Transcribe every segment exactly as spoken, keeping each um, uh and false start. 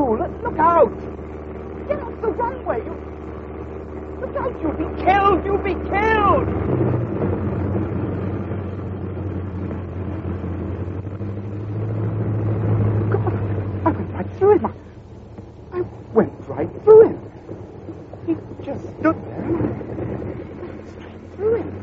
fool! Look out! Get off the runway! You... Look out! You'll be killed! You'll be killed! God, I went right through him. I went right through him. He just stood there and I went straight through him.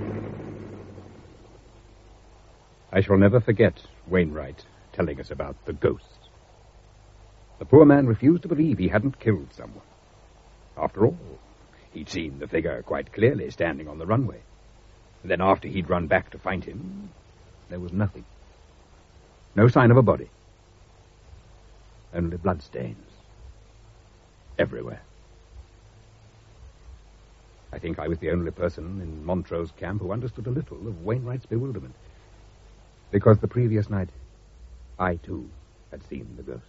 I shall never forget Wainwright telling us about the ghost. The poor man refused to believe he hadn't killed someone. After all, he'd seen the figure quite clearly standing on the runway. And then after he'd run back to find him, there was nothing. No sign of a body. Only bloodstains. Everywhere. I think I was the only person in Montrose camp who understood a little of Wainwright's bewilderment. Because the previous night, I too had seen the ghost.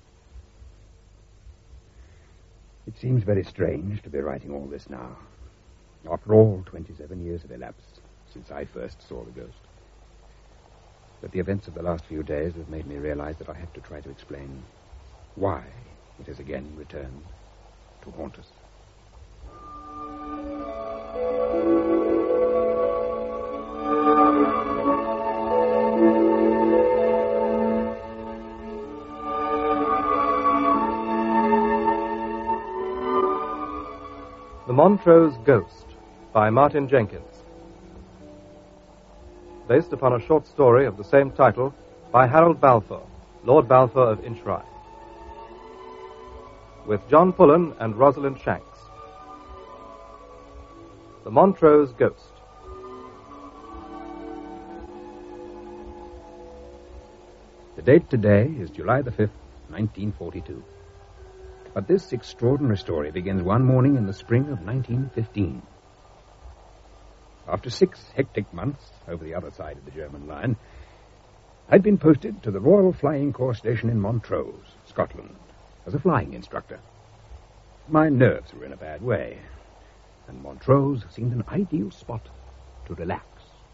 It seems very strange to be writing all this now. After all, twenty-seven years have elapsed since I first saw the ghost. But the events of the last few days have made me realize that I have to try to explain why it has again returned to haunt us. The Montrose Ghost by Martin Jenkins. Based upon a short story of the same title by Harold Balfour, Lord Balfour of Inchrye. With John Pullen and Rosalind Shanks. The Montrose Ghost. The date today is July the fifth, nineteen forty-two. But this extraordinary story begins one morning in the spring of nineteen fifteen. After six hectic months over the other side of the German line, I'd been posted to the Royal Flying Corps station in Montrose, Scotland, as a flying instructor. My nerves were in a bad way, and Montrose seemed an ideal spot to relax.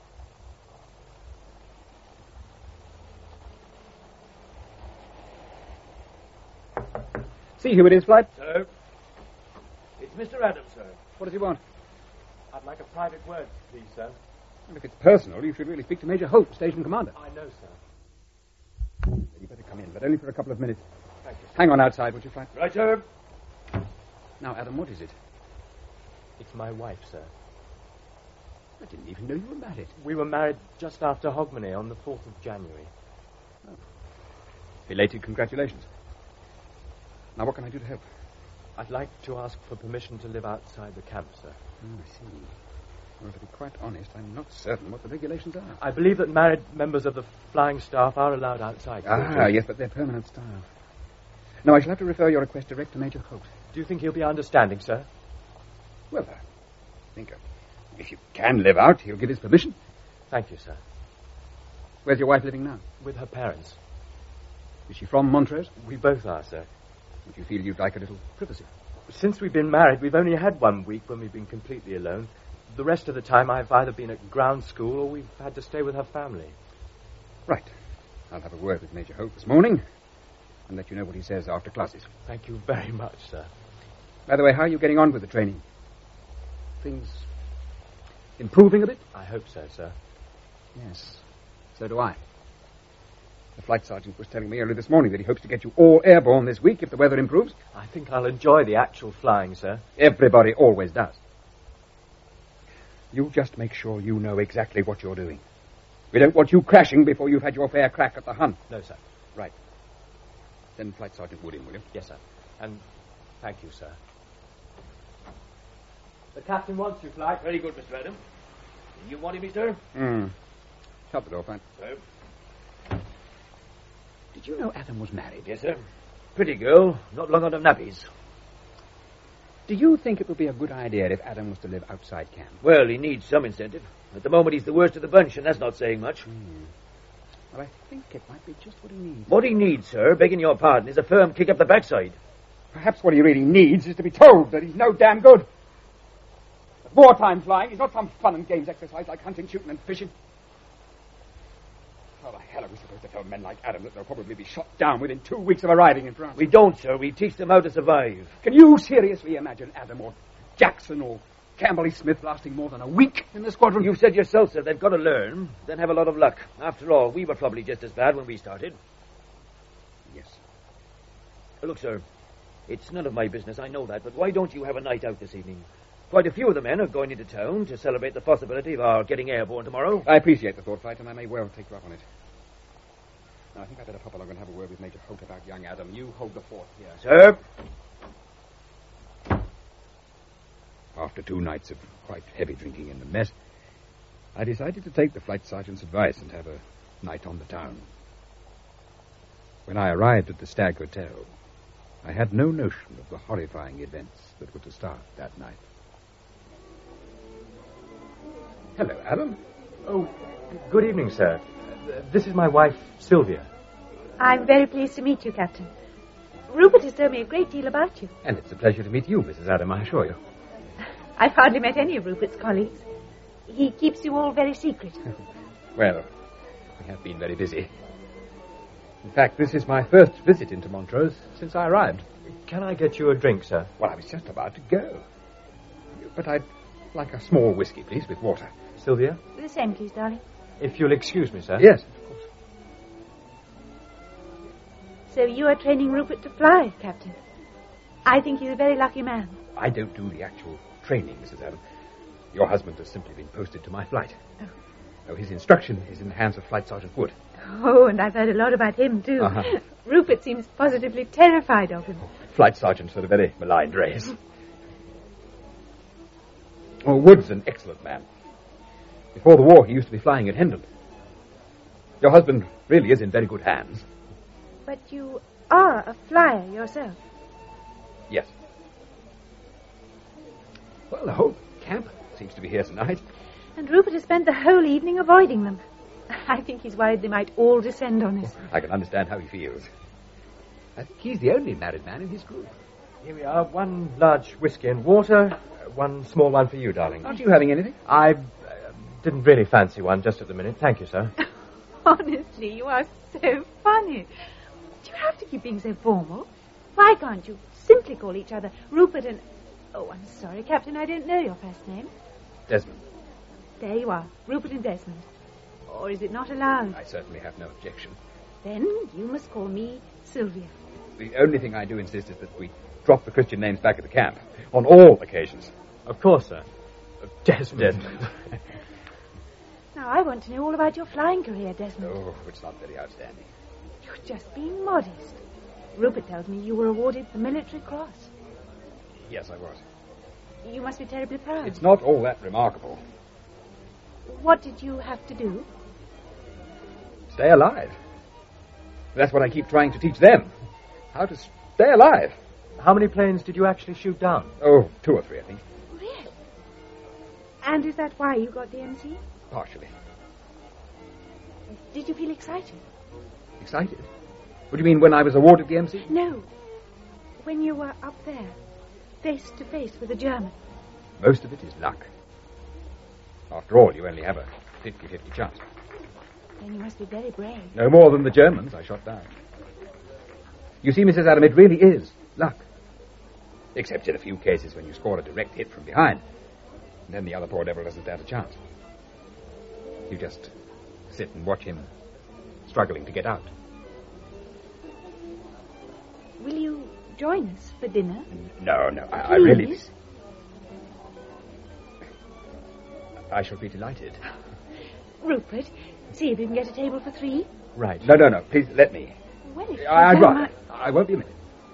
See who it is, Flight? Sir, it's Mister Adams, sir. What does he want? I'd like a private word, please, sir. Well, if it's personal, you should really speak to Major Hope, station commander. I know, sir. Then you better come in, but only for a couple of minutes. Thank you, sir. Hang on outside, would you, Flight? Right, sir. Now, Adam, what is it? It's my wife, sir. I didn't even know you were married. We were married just after Hogmanay on the fourth of January. Oh. Belated congratulations. Now, what can I do to help? I'd like to ask for permission to live outside the camp, sir. Oh, I see. Well, to be quite honest, I'm not certain what the regulations are. I believe that married members of the flying staff are allowed outside. Ah, yes, but they're permanent staff. No, I shall have to refer your request direct to Major Holt. Do you think he'll be understanding, sir? Well, I think uh, if you can live out, he'll give his permission. Thank you, sir. Where's your wife living now? With her parents. Is she from Montrose? We both are, sir. Would you feel you'd like a little privacy? Since we've been married, we've only had one week when we've been completely alone. The rest of the time, I've either been at ground school or we've had to stay with her family. Right. I'll have a word with Major Holt this morning and let you know what he says after classes. Thank you very much, sir. By the way, how are you getting on with the training? Things improving a bit? I hope so, sir. Yes, so do I. The flight sergeant was telling me early this morning that he hopes to get you all airborne this week if the weather improves. I think I'll enjoy the actual flying, sir. Everybody always does. You just make sure you know exactly what you're doing. We don't want you crashing before you've had your fair crack at the Hun. No, sir. Right. Then Flight Sergeant Wood in, will you? Yes, sir. And thank you, sir. The captain wants you, Flight. Very good, Mister Adam. You wanted me, sir? Hmm. Shut the door, Flight. Sir? Did you know Adam was married? Yes, sir. Pretty girl, not long out of nappies. Do you think it would be a good idea if Adam was to live outside camp? Well, he needs some incentive. At the moment, he's the worst of the bunch, and that's not saying much. Hmm. Well, I think it might be just what he needs. What he needs, sir, begging your pardon, is a firm kick up the backside. Perhaps what he really needs is to be told that he's no damn good. That wartime flying is not some fun and games exercise like hunting, shooting, and fishing. How the hell are we supposed to tell men like Adam that they'll probably be shot down within two weeks of arriving in France? We don't, sir. We teach them how to survive. Can you seriously imagine Adam or Jackson or Campbell Smith lasting more than a week in the squadron? You said yourself, sir, they've got to learn, then have a lot of luck. After all, we were probably just as bad when we started. Yes. Look, sir, it's none of my business, I know that, but why don't you have a night out this evening? Quite a few of the men are going into town to celebrate the possibility of our getting airborne tomorrow. I appreciate the thought, Flight, and I may well take you up on it. Now, I think I'd better pop along and have a word with Major Holt about young Adam. You hold the fort here. Sir? After two nights of quite heavy drinking in the mess, I decided to take the flight sergeant's advice and have a night on the town. When I arrived at the Stag Hotel, I had no notion of the horrifying events that were to start that night. Hello, Adam. Oh, good evening, sir. Uh, this is my wife, Sylvia. I'm very pleased to meet you, Captain. Rupert has told me a great deal about you. And it's a pleasure to meet you, Missus Adam, I assure you. I've hardly met any of Rupert's colleagues. He keeps you all very secret. Well, we have been very busy. In fact, this is my first visit into Montrose since I arrived. Can I get you a drink, sir? Well, I was just about to go. But I'd like a small whiskey, please, with water. Sylvia? The same, please, darling. If you'll excuse me, sir. Yes, of course. So you are training Rupert to fly, Captain. I think he's a very lucky man. I don't do the actual training, Missus Adam. Your husband has simply been posted to my flight. Oh. Oh, his instruction is in the hands of Flight Sergeant Wood. Oh, and I've heard a lot about him, too. Uh-huh. Rupert seems positively terrified of him. Flight Sergeant's got a very maligned race. Well, Wood's an excellent man. Before the war, he used to be flying at Hendon. Your husband really is in very good hands. But you are a flyer yourself. Yes. Well, the whole camp seems to be here tonight. And Rupert has spent the whole evening avoiding them. I think he's worried they might all descend on us. I can understand how he feels. I think he's the only married man in his group. Here we are. One large whiskey and water. Uh, one small one for you, darling. Aren't you having anything? I uh, didn't really fancy one just at the minute. Thank you, sir. Honestly, you are so funny. Do you have to keep being so formal? Why can't you simply call each other Rupert and... Oh, I'm sorry, Captain, I don't know your first name. Desmond. There you are, Rupert and Desmond. Or is it not allowed? I certainly have no objection. Then you must call me Sylvia. The only thing I do insist is that we drop the Christian names back at the camp. On all occasions. Of course, sir. Uh, Desmond. Desmond. Now, I want to know all about your flying career, Desmond. Oh, it's not very outstanding. You're just being modest. Rupert tells me you were awarded the Military Cross. Yes, I was. You must be terribly proud. It's not all that remarkable. What did you have to do? Stay alive. That's what I keep trying to teach them. How to stay alive. How many planes did you actually shoot down? Oh, two or three, I think. Really? And is that why you got the M C? Partially. Did you feel excited? Excited? What do you mean, when I was awarded the M C? No. When you were up there, face to face with a German. Most of it is luck. After all, you only have a fifty-fifty chance. Then you must be very brave. No more than the Germans I shot down. You see, Missus Adam, it really is luck. Except in a few cases when you score a direct hit from behind. And then the other poor devil doesn't stand a chance. You just sit and watch him struggling to get out. Will you join us for dinner? No, no, I, I Please? really... I shall be delighted. Rupert, see if you can get a table for three. Right. No, no, no, please, let me. Well, if you I'd don't rather. mind- I won't be a minute.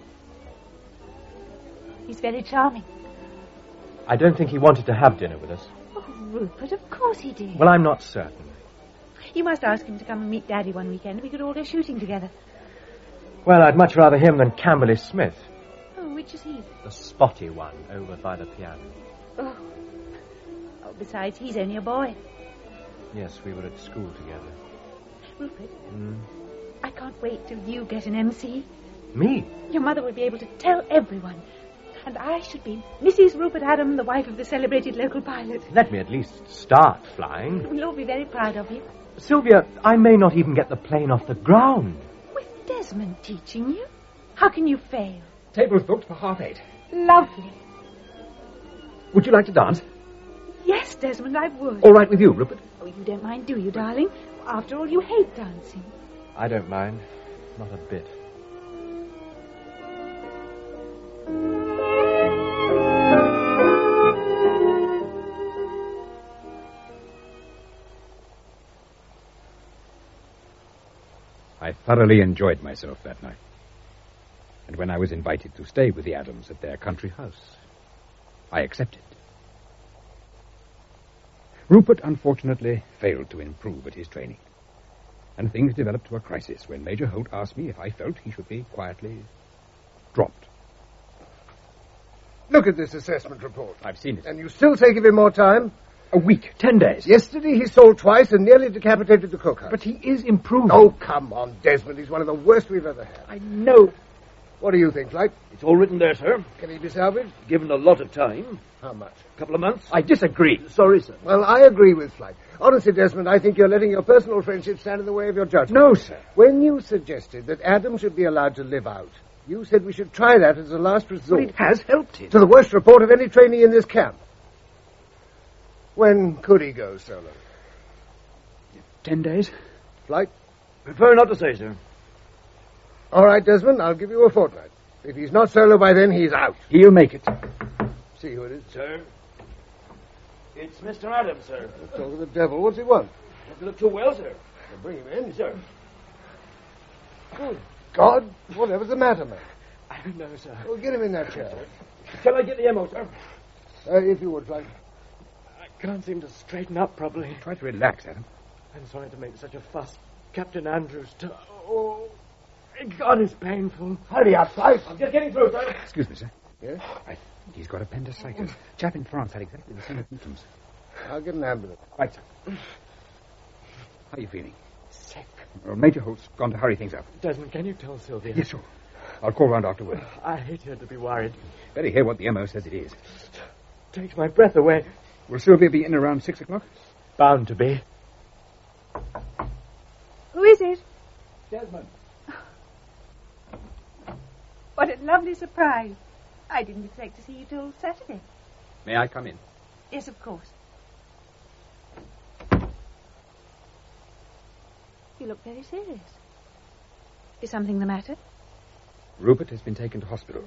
He's very charming. I don't think he wanted to have dinner with us. Oh, Rupert, of course he did. Well, I'm not certain. You must ask him to come and meet Daddy one weekend. We could all go shooting together. Well, I'd much rather him than Camberley Smith. Oh, which is he? The spotty one over by the piano. Oh. Oh, besides, he's only a boy. Yes, we were at school together. Rupert, Mm. I can't wait till you get an M C. Me? Your mother will be able to tell everyone. And I should be Missus Rupert Adam, the wife of the celebrated local pilot. Let me at least start flying. We'll all be very proud of you. Sylvia, I may not even get the plane off the ground. With Desmond teaching you? How can you fail? Table's booked for half eight. Lovely. Would you like to dance? Yes, Desmond, I would. All right with you, Rupert? Oh, you don't mind, do you, darling? After all, you hate dancing. I don't mind. Not a bit. I thoroughly enjoyed myself that night. And when I was invited to stay with the Adams at their country house, I accepted. Rupert, unfortunately, failed to improve at his training. And things developed to a crisis when Major Holt asked me if I felt he should be quietly dropped. Look at this assessment report. I've seen it. And you still say give him more time? A week, ten days. Yesterday he stalled twice and nearly decapitated the cook. But he is improving. Oh, come on, Desmond. He's one of the worst we've ever had. I know. What do you think, Flight? It's all written there, sir. Can he be salvaged? Given a lot of time. How much? A couple of months. I disagree. Sorry, sir. Well, I agree with Flight. Honestly, Desmond, I think you're letting your personal friendship stand in the way of your judgment. No, sir. When you suggested that Adam should be allowed to live out, you said we should try that as a last resort. But it has helped him. To the worst report of any trainee in this camp. When could he go solo? Ten days? Flight? Prefer not to say, sir. All right, Desmond, I'll give you a fortnight. If he's not solo by then, he's out. He'll make it. See who it is. Sir? It's Mister Adams, sir. Talk of the devil. What's he want? Doesn't look too well, sir. Well, bring him in. Sir. Good God, whatever's the matter, man? I don't know, sir. Well, get him in that chair. Shall I get the M O, sir? Uh, if you would, Flight. I can't seem to straighten up properly. Try to relax, Adam. I'm sorry to make such a fuss. Captain Andrews, to... Oh, God, it's painful. Hurry up, Flight. I'm just getting through, sir. Excuse me, sir. Yes? I think he's got appendicitis. Chap in France had exactly the same symptoms. I'll get an ambulance. Right, sir. How are you feeling? Sick. Well, Major Holt's gone to hurry things up. Desmond, can you tell Sylvia? Yes, sure. I'll call round afterward. I hate her to be worried. Better hear what the M O says it is. Takes my breath away. Will Sylvia be in around six o'clock? Bound to be. Who is it? Desmond. What a lovely surprise. I didn't expect to see you till Saturday. May I come in? Yes, of course. You look very serious. Is something the matter? Rupert has been taken to hospital.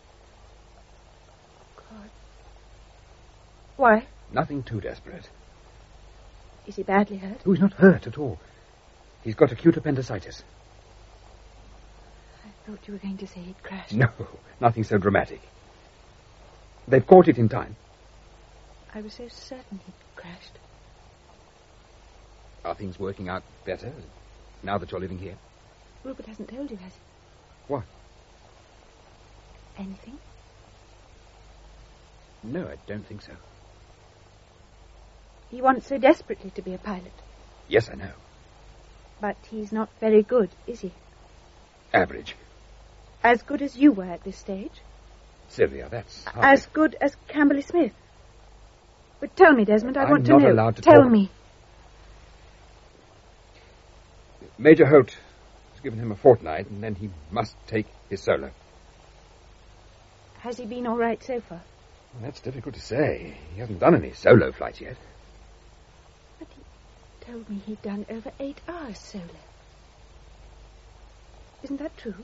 God. Why? Nothing too desperate. Is he badly hurt? Oh, he's not hurt at all. He's got acute appendicitis. I thought you were going to say he'd crashed. No, nothing so dramatic. They've caught it in time. I was so certain he'd crashed. Are things working out better now that you're living here? Rupert hasn't told you, has he? What? Anything? No, I don't think so. He wants so desperately to be a pilot. Yes, I know. But he's not very good, is he? Average. As good as you were at this stage? Sylvia, that's... hardly- As good as Camberley Smith? But tell me, Desmond, I I'm want to not know. allowed to tell talk. me. Major Holt has given him a fortnight, and then he must take his solo. Has he been all right so far? Well, that's difficult to say. He hasn't done any solo flights yet. But he told me he'd done over eight hours solo. Isn't that true?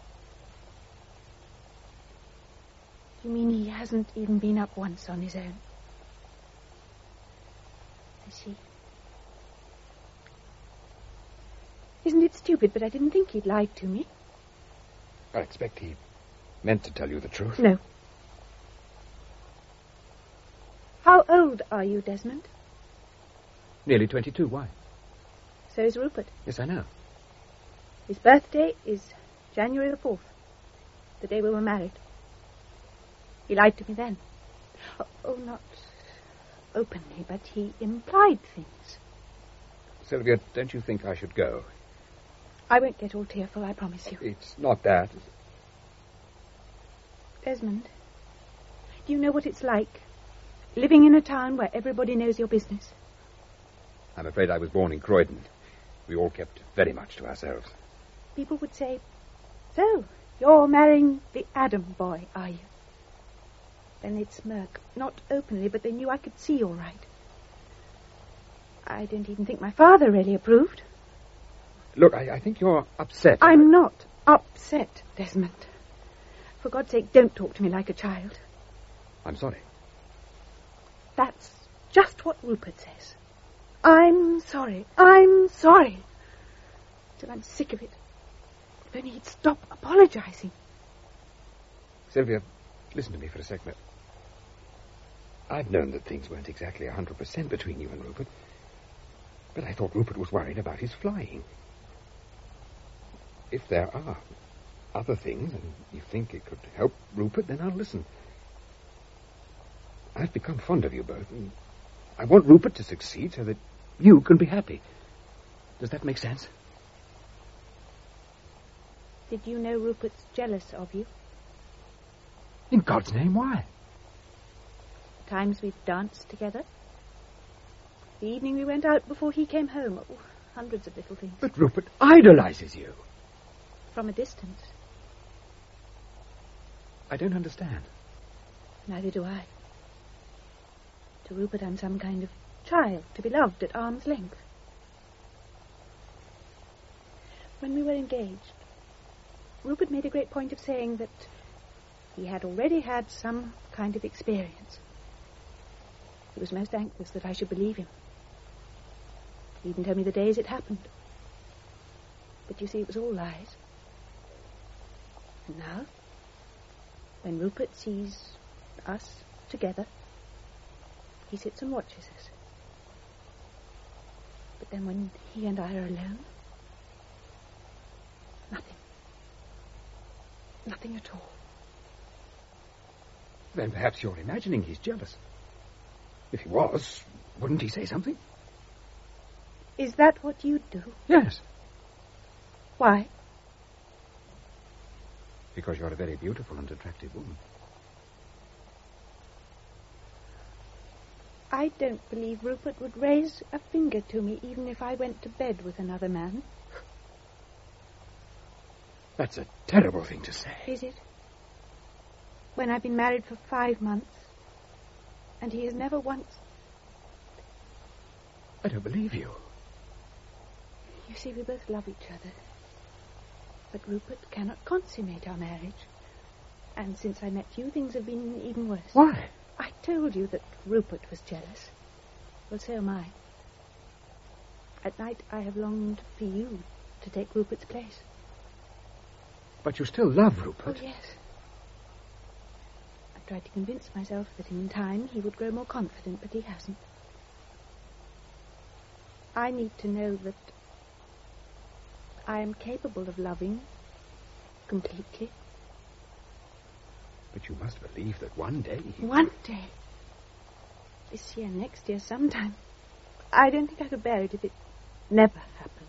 You mean he hasn't even been up once on his own? I see. Isn't it stupid, but I didn't think he'd lied to me. I expect he meant to tell you the truth. No. How old are you, Desmond? Nearly twenty-two. Why? So is Rupert. Yes, I know. His birthday is January the fourth, the day we were married. He lied to me then. Oh, oh, not openly, but he implied things. Sylvia, don't you think I should go? I won't get all tearful, I promise you. It's not that. Desmond, Do you know what it's like, living in a town where everybody knows your business? I'm afraid I was born in Croydon. We all kept very much to ourselves. People would say, "So, you're marrying the Adam boy, are you?" Then they'd smirk, not openly, but they knew I could see all right. I don't even think my father really approved. Look, I, I think you're upset. I'm not upset, Desmond. For God's sake, don't talk to me like a child. I'm sorry. That's just what Rupert says. I'm sorry. I'm sorry. Till I'm sick of it. If only he'd stop apologizing. Sylvia, listen to me for a second. I've known that things weren't exactly one hundred percent between you and Rupert. But I thought Rupert was worried about his flying. If there are other things, and you think it could help Rupert, then I'll listen. I've become fond of you both, and I want Rupert to succeed so that you can be happy. Does that make sense? Did you know Rupert's jealous of you? In God's name, why? Times we've danced together. The evening we went out before he came home. Oh, hundreds of little things. But Rupert idolizes you. From a distance. I don't understand. Neither do I. To Rupert, I'm some kind of child to be loved at arm's length. When we were engaged, Rupert made a great point of saying that he had already had some kind of experience. He was most anxious that I should believe him. He even told me the days it happened. But you see, it was all lies. And now, when Rupert sees us together, he sits and watches us. But then when he and I are alone, nothing. Nothing at all. Then perhaps you're imagining he's jealous. If he was, wouldn't he say something? Is that what you do? Yes. Why? Because you're a very beautiful and attractive woman. I don't believe Rupert would raise a finger to me even if I went to bed with another man. That's a terrible thing to say. Is it? When I've been married for five months, and he has never once... I don't believe you. You see, we both love each other. But Rupert cannot consummate our marriage. And since I met you, things have been even worse. Why? I told you that Rupert was jealous. Well, so am I. At night, I have longed for you to take Rupert's place. But you still love Rupert. Oh, yes. I've tried to convince myself that in time he would grow more confident, but he hasn't. I need to know that I am capable of loving completely. But you must believe that one day... One day? This year, next year, sometime. I don't think I could bear it if it never happened.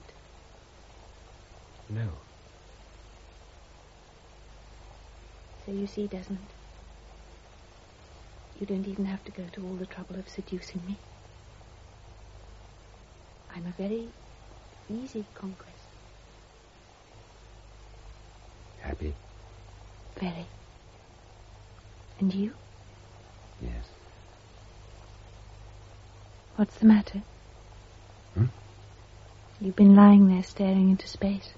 No. So you see, Desmond, you don't even have to go to all the trouble of seducing me. I'm a very easy conquest. Happy? Very. And you? Yes. What's the matter? Hmm? You've been lying there staring into space.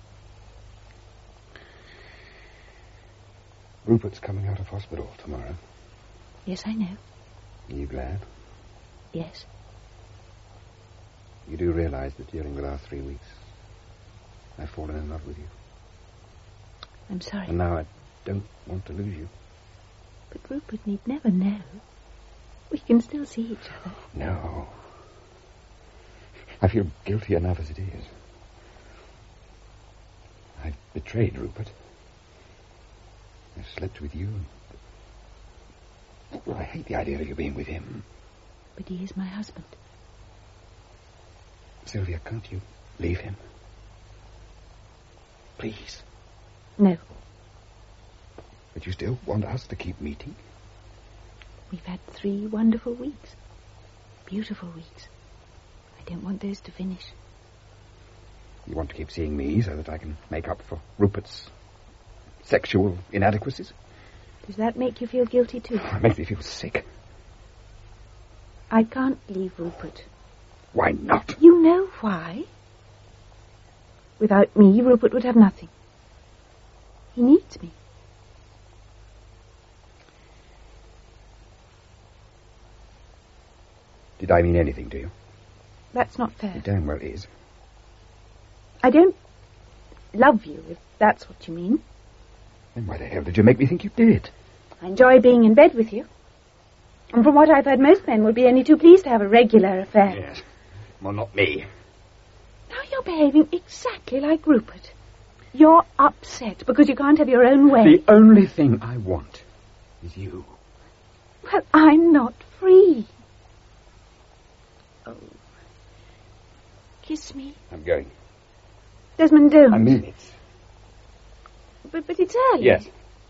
Rupert's coming out of hospital tomorrow. Yes, I know. Are you glad? Yes. You do realize that during the last three weeks, I've fallen in love with you. I'm sorry. And now I don't want to lose you. But Rupert need never know. We can still see each other. No. I feel guilty enough as it is. I've betrayed Rupert. I've slept with you. Well, I hate the idea of you being with him. But he is my husband. Sylvia, can't you leave him? Please. No. But you still want us to keep meeting? We've had three wonderful weeks. Beautiful weeks. I don't want those to finish. You want to keep seeing me so that I can make up for Rupert's sexual inadequacies? Does that make you feel guilty too? It makes me feel sick. I can't leave Rupert. Why not? You know why. Without me, Rupert would have nothing. He needs me. Did I mean anything to you? That's not fair. It damn well is. I don't love you, if that's what you mean. Then why the hell did you make me think you did? I enjoy being in bed with you. And from what I've heard, most men would be only too pleased to have a regular affair. Yes. Well, not me. Now you're behaving exactly like Rupert. You're upset because you can't have your own way. The only thing I want is you. Well, I'm not free. Oh. Kiss me. I'm going. Desmond, don't. I mean it. But, but it's early. Yes.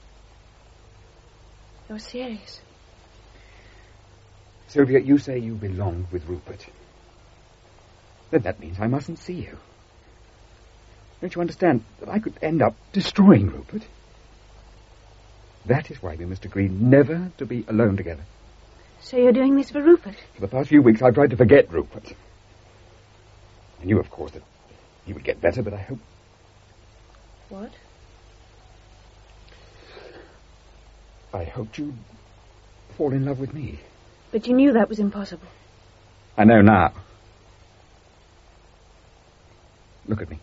You're serious. Sylvia, you say you belong with Rupert. Then that means I mustn't see you. Don't you understand that I could end up destroying Rupert? That is why we must agree never to be alone together. So you're doing this for Rupert? For the past few weeks, I've tried to forget Rupert. I knew, of course, that he would get better, but I hope... What? I hoped you'd fall in love with me. But you knew that was impossible. I know now. Look at me.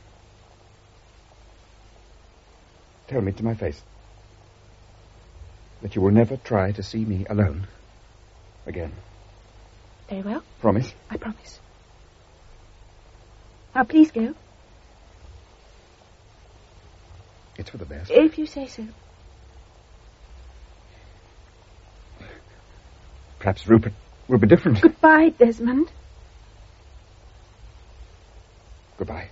Tell me to my face that you will never try to see me alone again. Very well. Promise? I promise. Now, please go. It's for the best. If you say so. Perhaps Rupert will be different. Goodbye, Desmond. Goodbye.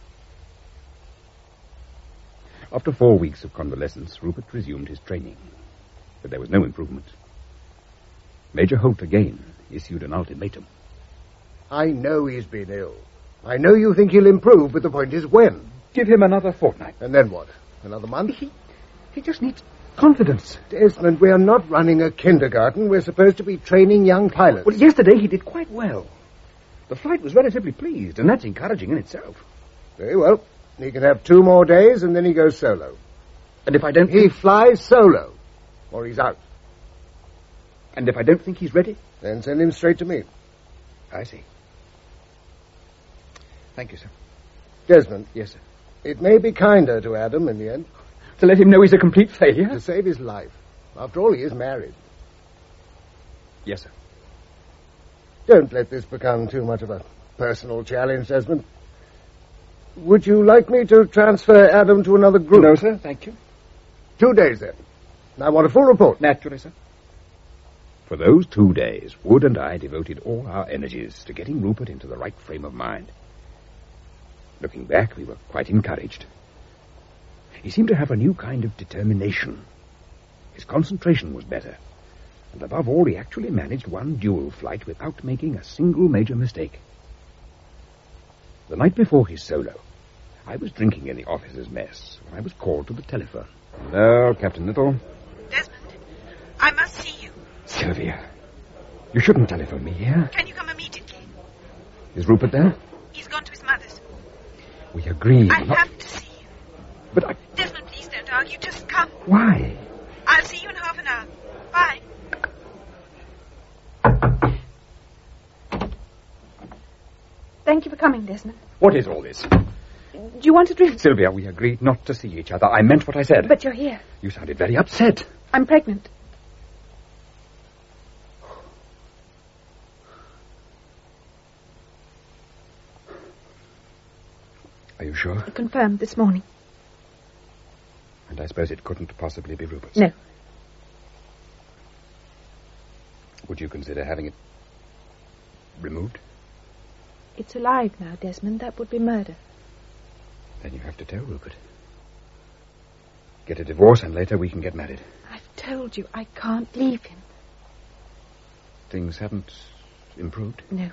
After four weeks of convalescence, Rupert resumed his training. But there was no improvement. Major Holt again issued an ultimatum. I know he's been ill. I know you think he'll improve, but the point is when. Give him another fortnight. And then what? Another month? He, he just needs confidence. Desmond, we are not running a kindergarten. We're supposed to be training young pilots. Well, yesterday he did quite well. The flight was relatively pleased, and that's encouraging in itself. Very well. He can have two more days, and then he goes solo. And if I don't... He flies solo, or he's out. And if I don't think he's ready? Then send him straight to me. I see. Thank you, sir. Desmond. Yes, sir. It may be kinder to Adam in the end. To let him know he's a complete failure? To save his life. After all, he is married. Yes, sir. Don't let this become too much of a personal challenge, Desmond. Would you like me to transfer Adam to another group? No, sir, thank you. Two days, then. I want a full report. Naturally, sir. For those two days, Wood and I devoted all our energies to getting Rupert into the right frame of mind. Looking back, we were quite encouraged. He seemed to have a new kind of determination. His concentration was better. And above all, he actually managed one dual flight without making a single major mistake. The night before his solo, I was drinking in the officers' mess when I was called to the telephone. Hello, Captain Little. Desmond, I must see you. Sylvia, you shouldn't telephone me here. Can you come immediately? Is Rupert there? He's gone to his mother's. We agreed. I not... have to see you. But I... Desmond, please don't argue. Just come. Why? I'll see you in half an hour. Bye. Thank you for coming, Desmond. What is all this? Do you want a drink? Sylvia, we agreed not to see each other. I meant what I said. But you're here. You sounded very upset. I'm pregnant. Are you sure? Confirmed this morning. And I suppose it couldn't possibly be Rupert's? No. Would you consider having it removed? It's alive now, Desmond. That would be murder. Then you have to tell Rupert. Get a divorce and later we can get married. I've told you I can't leave him. Things haven't improved? No.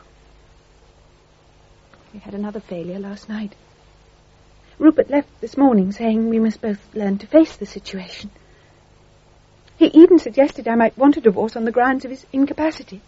We had another failure last night. Rupert left this morning saying we must both learn to face the situation. He even suggested I might want a divorce on the grounds of his incapacity.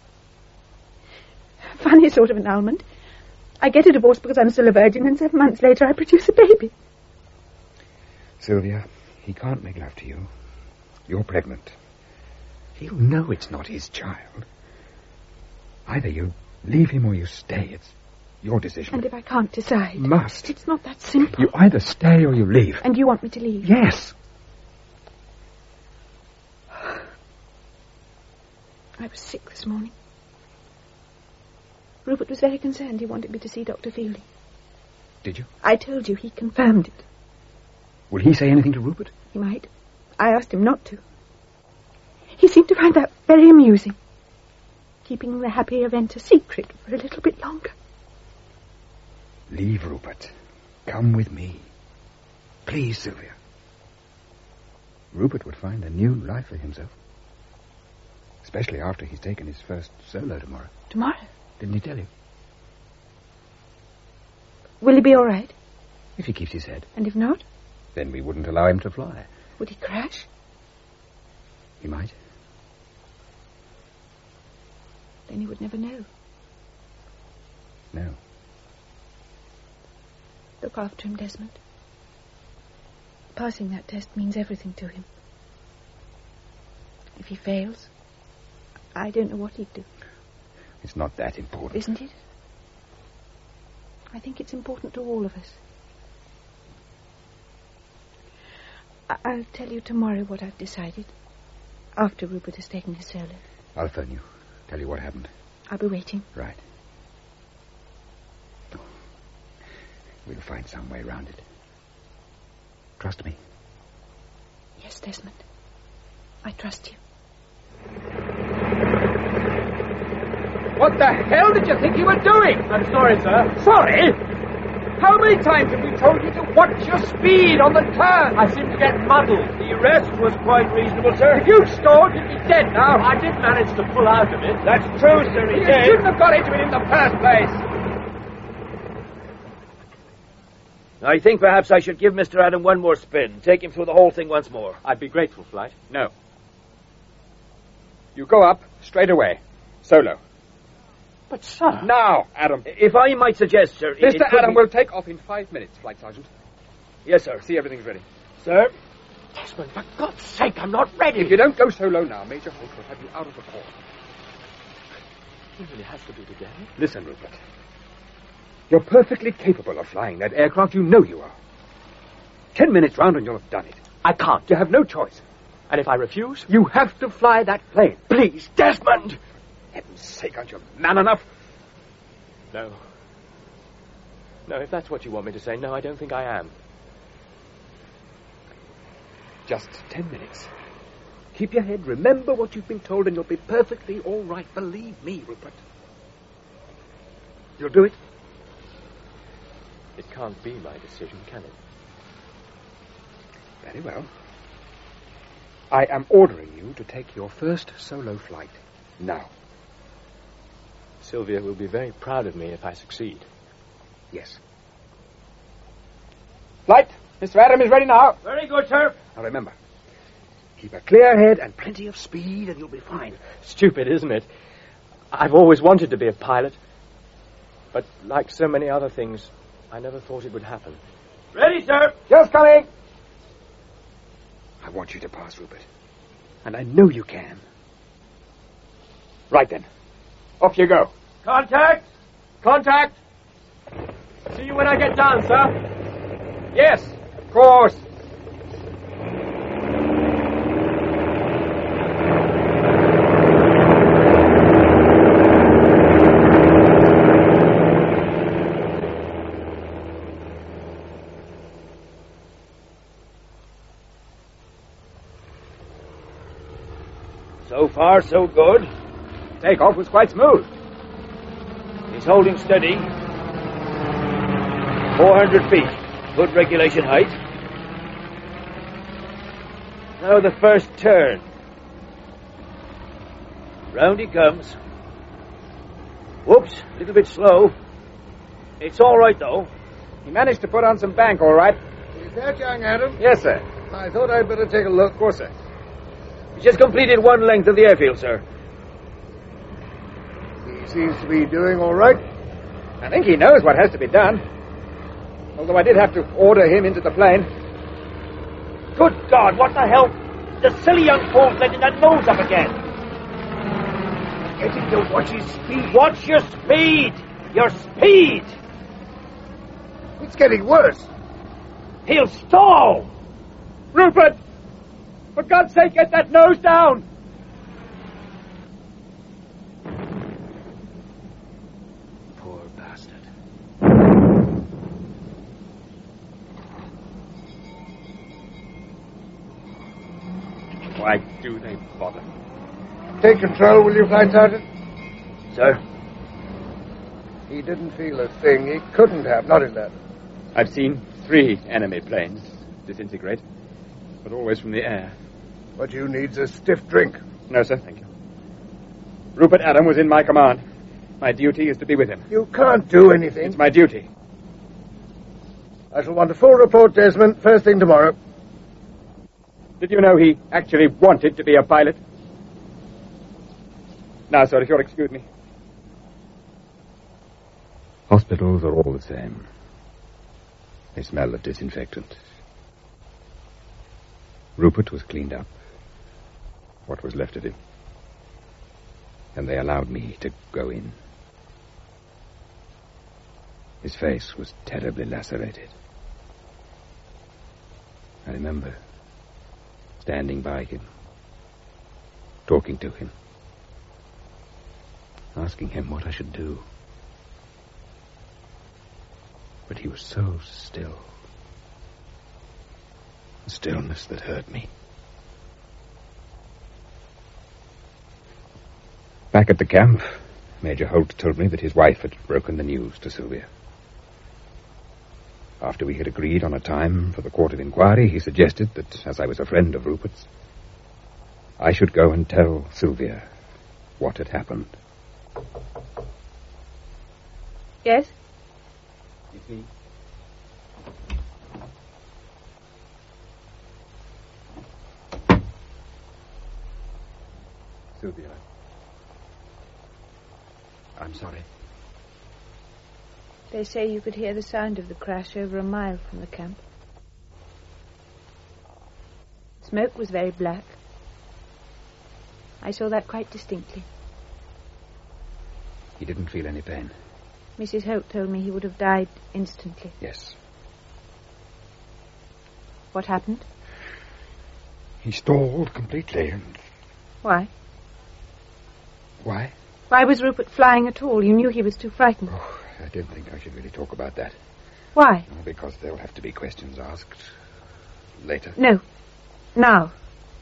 Funny sort of annulment. I get a divorce because I'm still a virgin, and seven months later I produce a baby. Sylvia, he can't make love to you. You're pregnant. He'll know it's not his child. Either you leave him or you stay. It's your decision. And if I can't decide? You must. It's not that simple. You either stay or you leave. And you want me to leave? Yes. I was sick this morning. Rupert was very concerned. He wanted me to see Doctor Fielding. Did you? I told you. He confirmed it. Will he say anything to Rupert? He might. I asked him not to. He seemed to find that very amusing. Keeping the happy event a secret for a little bit longer. Leave Rupert. Come with me. Please, Sylvia. Rupert would find a new life for himself. Especially after he's taken his first solo tomorrow. Tomorrow? Didn't he tell you? Will he be all right? If he keeps his head. And if not? Then we wouldn't allow him to fly. Would he crash? He might. Then he would never know. No. Look after him, Desmond. Passing that test means everything to him. If he fails, I don't know what he'd do. It's not that important. Isn't it? I think it's important to all of us. I- I'll tell you tomorrow what I've decided. After Rupert has taken his solo. I'll phone you. Tell you what happened. I'll be waiting. Right. We'll find some way round it. Trust me. Yes, Desmond. I trust you. What the hell did you think you were doing? I'm sorry, sir. Sorry? How many times have we told you to watch your speed on the turn? I seem to get muddled. The arrest was quite reasonable, sir. If you'd stalled, you'd be dead now. I did manage to pull out of it. That's true, sir, he You did. shouldn't have got into it in the first place. I think perhaps I should give Mister Adam one more spin. Take him through the whole thing once more. I'd be grateful, Flight. No. You go up straight away. Solo. But, sir... Now, Adam. If I might suggest, sir... it- Mister it could Adam be- will take off in five minutes, Flight Sergeant. Yes, sir. See everything's ready. Sir? Desmond, for God's sake, I'm not ready. If you don't go solo now, Major Holt will have you out of the port. It really has to be today. Listen, Rupert. You're perfectly capable of flying that aircraft. You know you are. Ten minutes round and you'll have done it. I can't. You have no choice. And if I refuse? You have to fly that plane. Please, Desmond! Heaven's sake, aren't you man enough? No. No, if that's what you want me to say, no, I don't think I am. Just ten minutes. Keep your head, remember what you've been told, and you'll be perfectly all right. Believe me, Rupert. You'll do it? It can't be my decision, can it? Very well. I am ordering you to take your first solo flight now. Sylvia will be very proud of me if I succeed. Yes. Flight, Mister Adam is ready now. Very good, sir. Now remember, keep a clear head and plenty of speed and you'll be fine. Stupid, isn't it? I've always wanted to be a pilot. But like so many other things, I never thought it would happen. Ready, sir. Just coming. I want you to pass, Rupert. And I know you can. Right then. Off you go. Contact. Contact! See you when I get down, sir. Yes, of course. So far, so good. Takeoff was quite smooth. He's holding steady. four hundred feet. Good regulation height. Now the first turn. Round he comes. Whoops, a little bit slow. It's all right, though. He managed to put on some bank, all right. Is that young Adam? Yes, sir. I thought I'd better take a look. Of course, sir. He's just completed one length of the airfield, sir. He seems to be doing all right. I think he knows what has to be done. Although I did have to order him into the plane. Good God, what the hell? The silly young fool's letting that nose up again. Get him to watch his speed. Watch your speed! Your speed! It's getting worse. He'll stall! Rupert! For God's sake, get that nose down! Poor bastard. Why do they bother? Take control, will you, Flight Sergeant? Sir? He didn't feel a thing. He couldn't have, not in that. I've seen three enemy planes disintegrate, but always from the air. What you need's a stiff drink. No, sir, thank you. Rupert Adam was in my command. My duty is to be with him. You can't do anything. It's my duty. I shall want a full report, Desmond, first thing tomorrow. Did you know he actually wanted to be a pilot? Now, sir, if you'll excuse me. Hospitals are all the same. They smell of disinfectant. Rupert was cleaned up. What was left of him. And they allowed me to go in. His face was terribly lacerated. I remember standing by him, talking to him, asking him what I should do. But he was so still. A stillness that hurt me. Back at the camp, Major Holt told me that his wife had broken the news to Sylvia. After we had agreed on a time for the court of inquiry, he suggested that, as I was a friend of Rupert's, I should go and tell Sylvia what had happened. Yes? It's me. Sylvia, I'm sorry. They say you could hear the sound of the crash over a mile from the camp. Smoke was very black. I saw that quite distinctly. He didn't feel any pain. Missus Holt told me he would have died instantly. Yes. What happened? He stalled completely. And Why? why? Why was Rupert flying at all? You knew he was too frightened. Oh, I didn't think I should really talk about that. Why? Oh, because there'll have to be questions asked later. No. Now.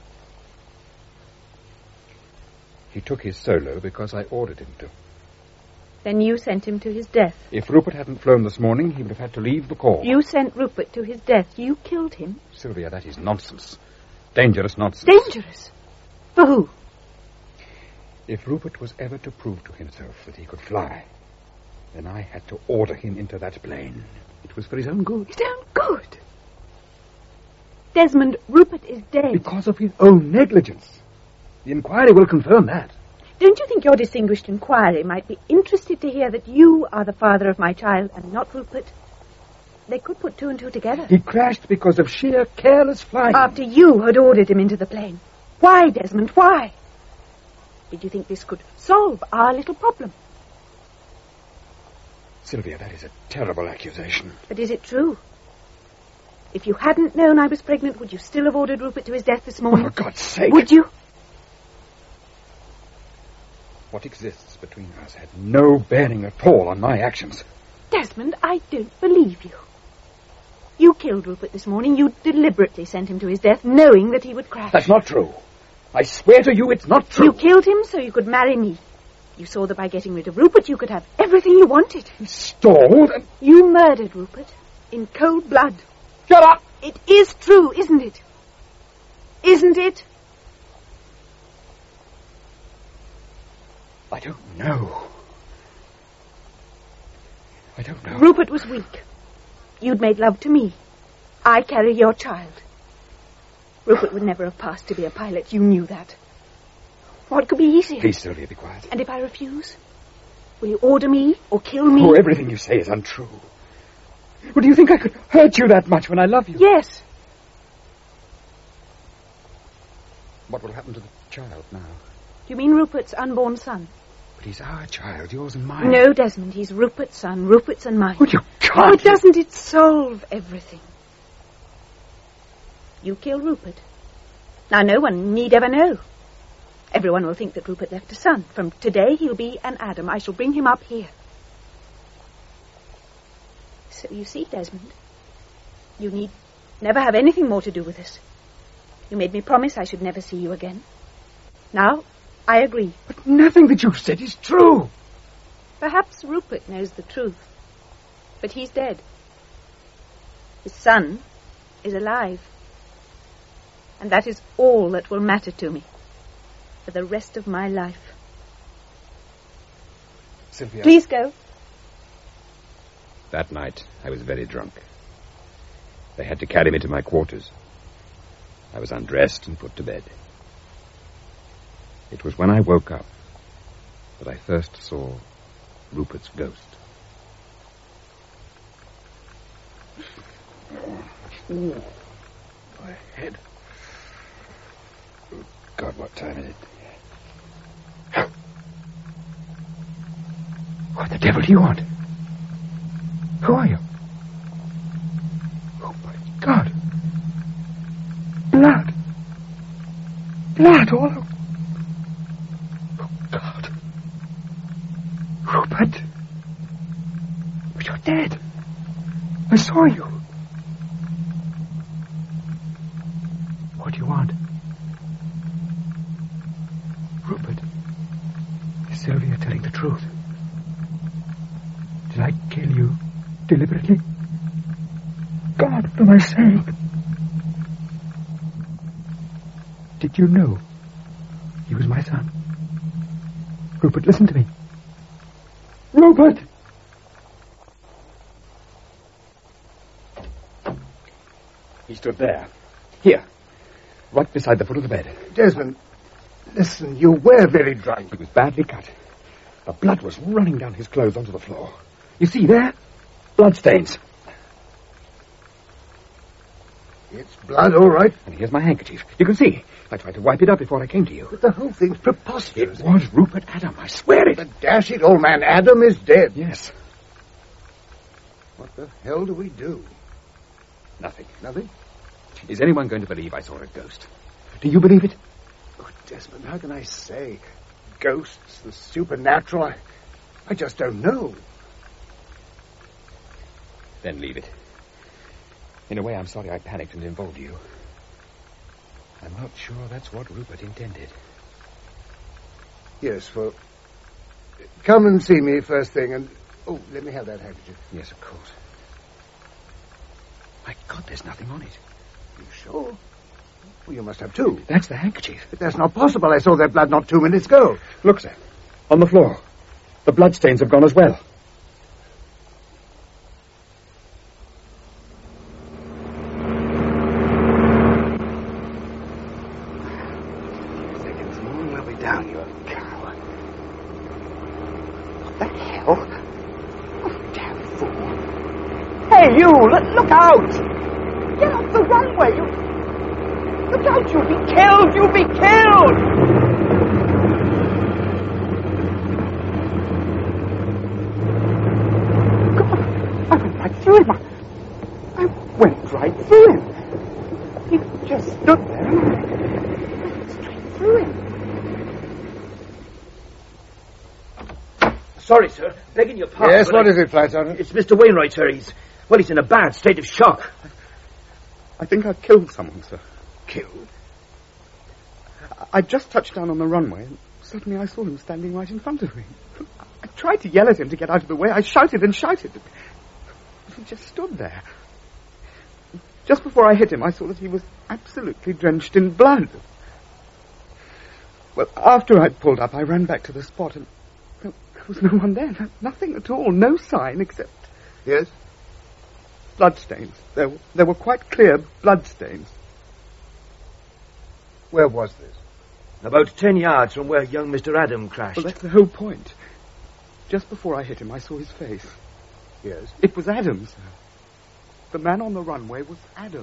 He took his solo because I ordered him to. Then you sent him to his death. If Rupert hadn't flown this morning, he would have had to leave the corps. You sent Rupert to his death. You killed him. Sylvia, that is nonsense. Dangerous nonsense. Dangerous? For who? If Rupert was ever to prove to himself that he could fly, then I had to order him into that plane. It was for his own good. His own good? Desmond, Rupert is dead. Because of his own negligence. The inquiry will confirm that. Don't you think your distinguished inquiry might be interested to hear that you are the father of my child and not Rupert? They could put two and two together. He crashed because of sheer careless flying. After you had ordered him into the plane. Why, Desmond, why? Did you think this could solve our little problem? Sylvia, that is a terrible accusation. But is it true? If you hadn't known I was pregnant, would you still have ordered Rupert to his death this morning? Oh, for God's sake. Would you? What exists between us had no bearing at all on my actions. Desmond, I don't believe you. You killed Rupert this morning. You deliberately sent him to his death, knowing that he would crash. That's not true. I swear to you it's not true. You killed him so you could marry me. You saw that by getting rid of Rupert, you could have everything you wanted. He stalled and... You murdered Rupert in cold blood. Shut up! It is true, isn't it? Isn't it? I don't know. I don't know. Rupert was weak. You'd made love to me. I carry your child. Rupert would never have passed to be a pilot. You knew that. What could be easier? Please, Sylvia, be quiet. And if I refuse? Will you order me or kill me? Oh, everything you say is untrue. Well, do you think I could hurt you that much when I love you? Yes. What will happen to the child now? You mean Rupert's unborn son? But he's our child, yours and mine. No, Desmond, he's Rupert's son, Rupert's and mine. Oh, you can't. Oh, doesn't it solve everything? You kill Rupert. Now, no one need ever know. Everyone will think that Rupert left a son. From today, he'll be an Adam. I shall bring him up here. So you see, Desmond, you need never have anything more to do with us. You made me promise I should never see you again. Now, I agree. But nothing that you've said is true. Perhaps Rupert knows the truth. But he's dead. His son is alive. And that is all that will matter to me for the rest of my life. Sylvia. Please go. That night, I was very drunk. They had to carry me to my quarters. I was undressed and put to bed. It was when I woke up that I first saw Rupert's ghost. Ooh, my head. Oh, God, what time is it? What the devil do you want? Who are you? Oh, my God. Blood. Blood all over. Oh, God. Rupert. But you're dead. I saw you. What do you want? Rupert. Is Sylvia telling the truth? Did I kill you deliberately? God, what am I saying? Did you know he was my son? Rupert, listen to me. Rupert! He stood there. Here. Right beside the foot of the bed. Desmond, listen, you were very drunk. He was badly cut. The blood was running down his clothes onto the floor. You see there? Bloodstains. It's blood, all right. And here's my handkerchief. You can see. I tried to wipe it up before I came to you. But the whole thing's preposterous. It was Rupert Adam, I swear it. The dash it, old man, Adam is dead. Yes. What the hell do we do? Nothing. Nothing? Is anyone going to believe I saw a ghost? Do you believe it? Oh, Desmond, how can I say? Ghosts, the supernatural, I, I just don't know. Then leave it. In a way, I'm sorry I panicked and involved you. I'm not sure that's what Rupert intended. Yes, well, come and see me first thing and... Oh, let me have that handkerchief. Yes, of course. My God, there's nothing on it. You sure? Well, you must have two. That's the handkerchief. But that's not possible. I saw that blood not two minutes ago. Look, sir. On the floor. The bloodstains have gone as well. Seconds more and we'll be down, you coward. What the hell? Oh, damn fool. Hey, you! Look, look out! Get off the runway! You... Look out! You'll be killed! You'll be killed! God, I went right through him. I, I went right through him. He just stood there and I went straight through him. Sorry, sir. Begging your pardon. Yes, what I... is it, Flight Sergeant? It's Mister Wainwright, sir. He's... Well, he's in a bad state of shock. I think I've killed someone, sir. Killed? I just touched down on the runway, and suddenly I saw him standing right in front of me. I tried to yell at him to get out of the way. I shouted and shouted. He just stood there. Just before I hit him, I saw that he was absolutely drenched in blood. Well, after I'd pulled up, I ran back to the spot, and there was no one there. Nothing at all. No sign except Yes? Bloodstains. There, there were quite clear bloodstains. Where was this? About ten yards from where young Mister Adam crashed. Well, that's the whole point. Just before I hit him, I saw his face. Yes. It was Adam, sir. The man on the runway was Adam.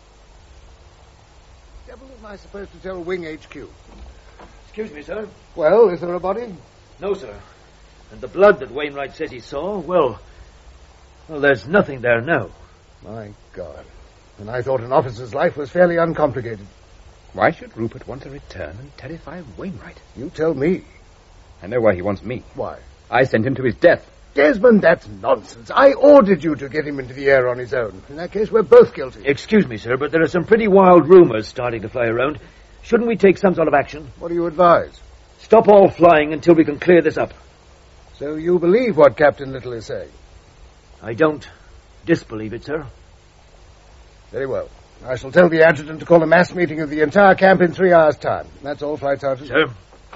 Devil am I supposed to tell Wing H Q? Excuse me, sir. Well, is there a body? No, sir. And the blood that Wainwright says he saw, well... Well, there's nothing there now. My God. And I thought an officer's life was fairly uncomplicated. Why should Rupert want to return and terrify Wainwright? You tell me. I know why he wants me. Why? I sent him to his death. Desmond, that's nonsense. I ordered you to get him into the air on his own. In that case, we're both guilty. Excuse me, sir, but there are some pretty wild rumors starting to fly around. Shouldn't we take some sort of action? What do you advise? Stop all flying until we can clear this up. So you believe what Captain Little is saying? I don't disbelieve it, sir. Very well. I shall tell the adjutant to call a mass meeting of the entire camp in three hours' time. That's all, Flight Sergeant. Sir?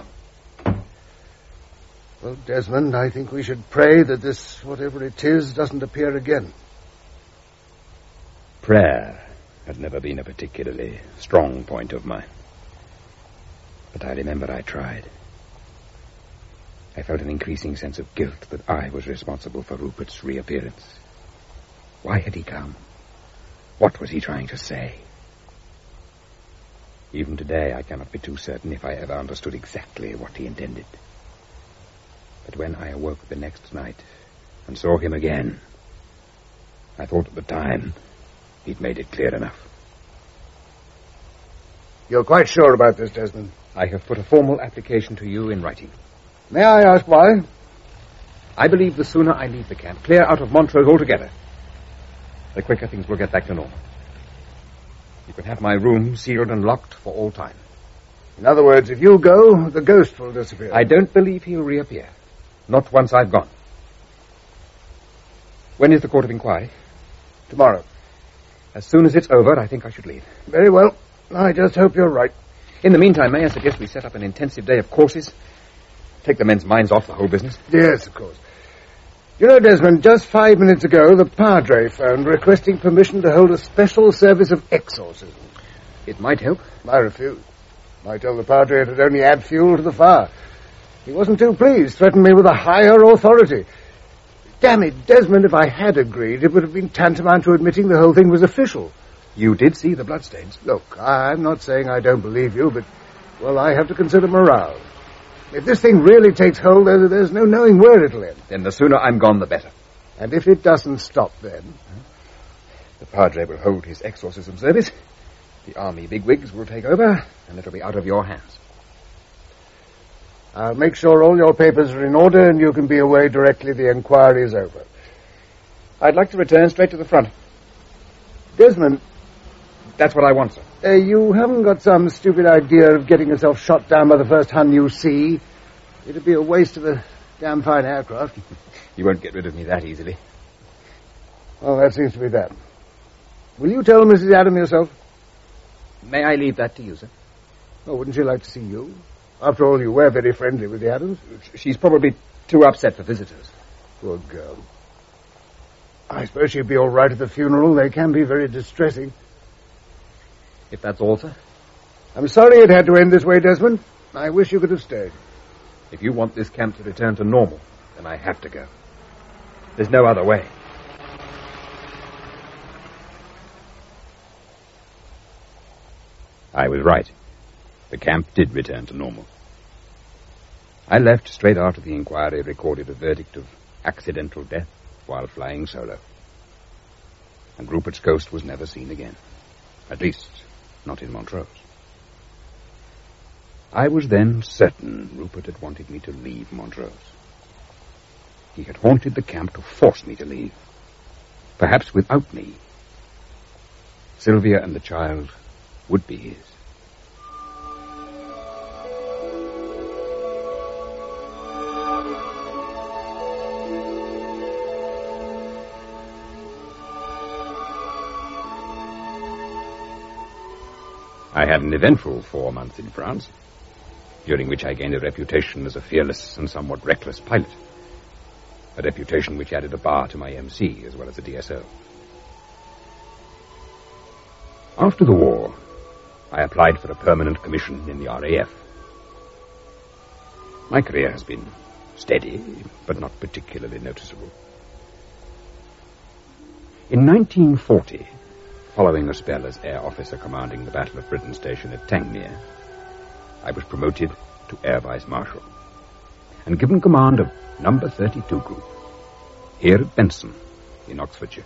Well, Desmond, I think we should pray that this, whatever it is, doesn't appear again. Prayer had never been a particularly strong point of mine. But I remember I tried. I felt an increasing sense of guilt that I was responsible for Rupert's reappearance. Why had he come? What was he trying to say? Even today, I cannot be too certain if I ever understood exactly what he intended. But when I awoke the next night and saw him again, I thought at the time he'd made it clear enough. You're quite sure about this, Desmond? I have put a formal application to you in writing. May I ask why? I believe the sooner I leave the camp, clear out of Montrose altogether, the quicker things will get back to normal. You can have my room sealed and locked for all time. In other words, if you go, the ghost will disappear. I don't believe he'll reappear. Not once I've gone. When is the court of inquiry? Tomorrow. As soon as it's over, I think I should leave. Very well. I just hope you're right. In the meantime, may I suggest we set up an intensive day of courses? Take the men's minds off the whole business? Yes, of course. You know, Desmond, just five minutes ago, the Padre phoned requesting permission to hold a special service of exorcism. It might help. I refused. I told the Padre it would only add fuel to the fire. He wasn't too pleased, threatened me with a higher authority. Damn it, Desmond, if I had agreed, it would have been tantamount to admitting the whole thing was official. You did see the bloodstains? Look, I'm not saying I don't believe you, but, well, I have to consider morale. If this thing really takes hold, there, there's no knowing where it'll end. Then the sooner I'm gone, the better. And if it doesn't stop then? The Padre will hold his exorcism service. The army bigwigs will take over, and it'll be out of your hands. I'll make sure all your papers are in order, and you can be away directly the inquiry is over. I'd like to return straight to the front. Desmond. That's what I want, sir. Uh, you haven't got some stupid idea of getting yourself shot down by the first Hun you see? It'd be a waste of a damn fine aircraft. You won't get rid of me that easily. Well, that seems to be that. Will you tell Missus Adam yourself? May I leave that to you, sir? Oh, wouldn't she like to see you? After all, you were very friendly with the Adams. She's probably too upset for visitors. Poor girl. I suppose she'll be all right at the funeral. They can be very distressing. If that's all, sir. I'm sorry it had to end this way, Desmond. I wish you could have stayed. If you want this camp to return to normal, then I have to go. There's no other way. I was right. The camp did return to normal. I left straight after the inquiry recorded a verdict of accidental death while flying solo. And Rupert's ghost was never seen again. At least, not in Montrose. I was then certain Rupert had wanted me to leave Montrose. He had haunted the camp to force me to leave. Perhaps without me, Sylvia and the child would be his. I had an eventful four months in France, during which I gained a reputation as a fearless and somewhat reckless pilot. a reputation which added a bar to my M C as well as a D S O. After the war, I applied for a permanent commission in the R A F. My career has been steady, but not particularly noticeable. In nineteen forty, following a spell as air officer commanding the Battle of Britain Station at Tangmere, I was promoted to Air Vice Marshal and given command of Number thirty-two Group, here at Benson, in Oxfordshire.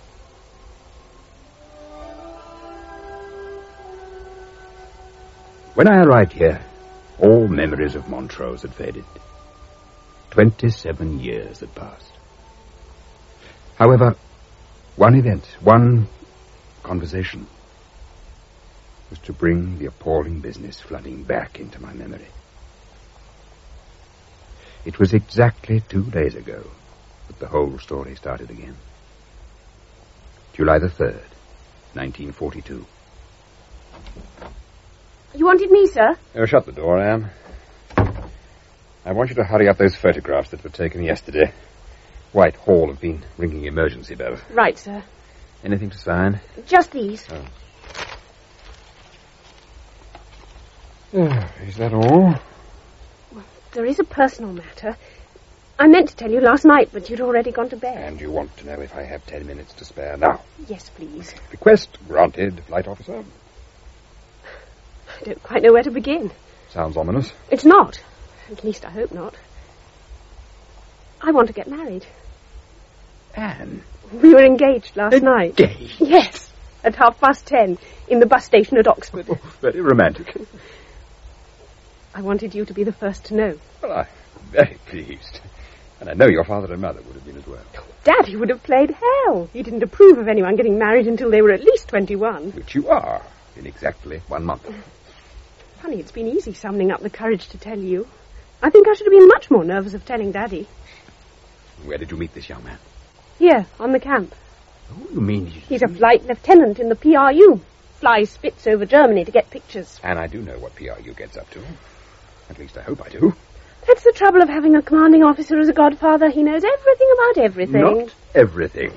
When I arrived here, all memories of Montrose had faded. Twenty-seven years had passed. However, one event, one conversation, was to bring the appalling business flooding back into my memory. It was exactly two days ago that the whole story started again. July the third, nineteen forty-two. You wanted me, sir? Oh, shut the door, Anne. I want you to hurry up those photographs that were taken yesterday. Whitehall have been ringing emergency bells. Right, sir. Anything to sign? Just these. Oh. Oh, is that all? Well, there is a personal matter. I meant to tell you last night, but you'd already gone to bed. And you want to know if I have ten minutes to spare now? Yes, please. Request granted, Flight Officer. I don't quite know where to begin. Sounds ominous. It's not. At least I hope not. I want to get married. Anne. We were engaged last night. Engaged? Yes, at half past ten, in the bus station at Oxford. Oh, very romantic. I wanted you to be the first to know. Well, I'm very pleased. And I know your father and mother would have been as well. Daddy would have played hell. He didn't approve of anyone getting married until they were at least twenty-one. Which you are, in exactly one month. Funny, it's been easy summoning up the courage to tell you. I think I should have been much more nervous of telling Daddy. Where did you meet this young man? Here, on the camp. Oh, you mean he's... He's a flight lieutenant in the P R U. Flies Spitz over Germany to get pictures. And I do know what P R U gets up to. At least I hope I do. That's the trouble of having a commanding officer as a godfather. He knows everything about everything. Not everything.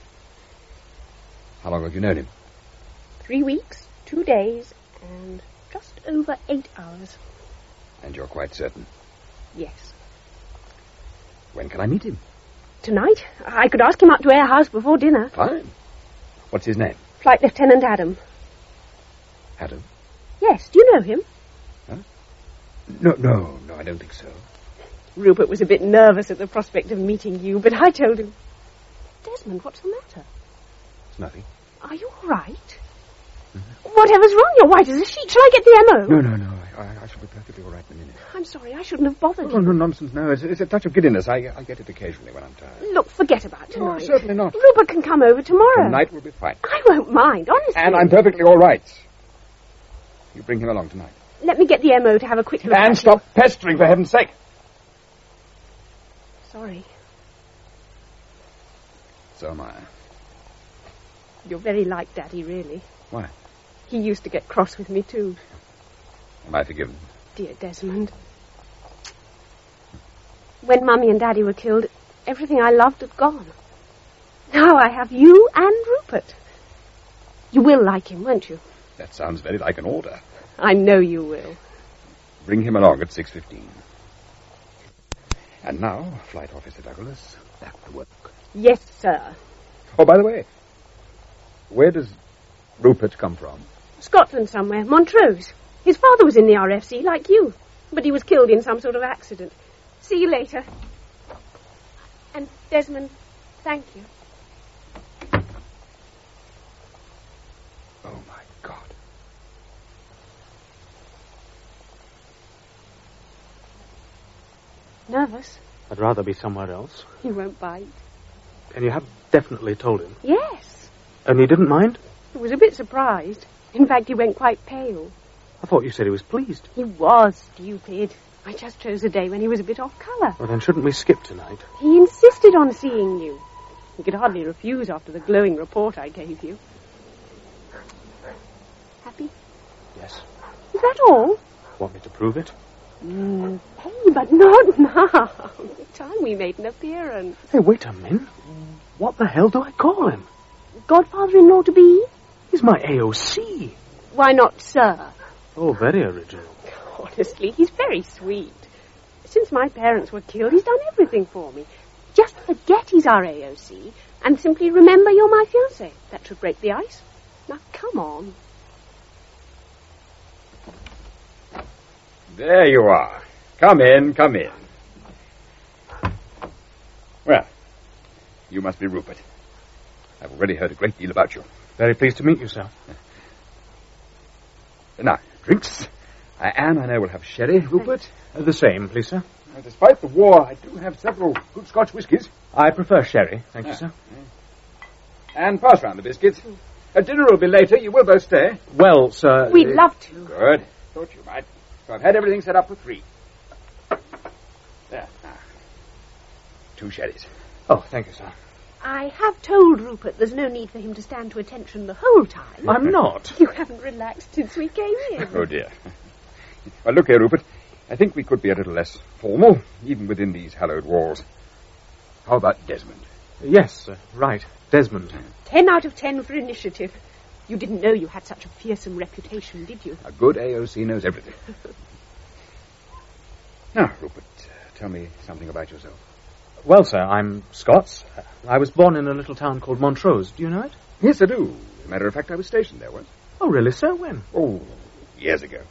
How long have you known him? Three weeks, two days, and just over eight hours. And you're quite certain? Yes. When can I meet him? Tonight. I could ask him up to Air House before dinner. Fine. What's his name? Flight Lieutenant Adam. Adam? Yes. Do you know him? Huh? No, no, no, I don't think so. Rupert was a bit nervous at the prospect of meeting you, but I told him, Desmond, what's the matter? It's nothing. Are you all right? Mm-hmm. Whatever's wrong, you're white as a sheet. Shall I get the M O? No, no, no. I, I, I shall be perfectly all right in a minute. I'm sorry, I shouldn't have bothered oh, you. No, no, nonsense, no. It's, it's a touch of giddiness. I, I get it occasionally when I'm tired. Look, forget about tonight. No, certainly not. Rupert can come over tomorrow. Tonight will be fine. I won't mind, honestly. And I'm perfectly all right. You bring him along tonight. Let me get the M O to have a quick look And at stop him. pestering, for heaven's sake. Sorry. So am I. You're very like Daddy, really. Why? He used to get cross with me, too. Am I forgiven? Dear Desmond. When Mummy and Daddy were killed, everything I loved had gone. Now I have you and Rupert. You will like him, won't you? That sounds very like an order. I know you will. Bring him along at six fifteen. And now, Flight Officer Douglas, back to work. Yes, sir. Oh, by the way, where does Rupert come from? Scotland somewhere, Montrose. His father was in the R F C, like you, but he was killed in some sort of accident. See you later. And, Desmond, thank you. Oh, my God. Nervous? I'd rather be somewhere else. He won't bite. And you have definitely told him? Yes. And he didn't mind? He was a bit surprised. In fact, he went quite pale. I thought you said he was pleased. He was stupid. I just chose a day when he was a bit off colour. Well, then shouldn't we skip tonight? He insisted on seeing you. He could hardly refuse after the glowing report I gave you. Happy? Yes. Is that all? Want me to prove it? Mm, hey, but not now. Time we made an appearance. Hey, wait a minute. What the hell do I call him? Godfather-in-law to be? He's my A O C. Why not, sir? Oh, very original. Honestly, he's very sweet. Since my parents were killed, he's done everything for me. Just forget he's our A O C and simply remember you're my fiancé. That should break the ice. Now, come on. There you are. Come in, come in. Well, you must be Rupert. I've already heard a great deal about you. Very pleased to meet you, sir. Now, drinks. Uh, Anne, I know, will have sherry. Rupert? Uh, the same, please, sir. Uh, despite the war, I do have several good Scotch whiskies. I prefer sherry, thank you, Ah, sir. yeah. And pass round the biscuits. Uh, dinner will be later. You will both stay. Well, sir... We'd love to. Good. Thought you might. So I've had everything set up for three. There. Now. Two sherries. Oh, thank you, sir. I have told Rupert there's no need for him to stand to attention the whole time. I'm not. You haven't relaxed since we came in. Oh, dear. Well, look here, Rupert. I think we could be a little less formal, even within these hallowed walls. How about Desmond? Yes, sir. Right. Desmond. Ten out of ten for initiative. You didn't know you had such a fearsome reputation, did you? A good A O C knows everything. Now, Rupert, uh, tell me something about yourself. Well, sir, I'm Scots. I was born in a little town called Montrose. Do you know it? Yes, I do. As a matter of fact, I was stationed there once. Oh, really, sir? When? Oh, years ago.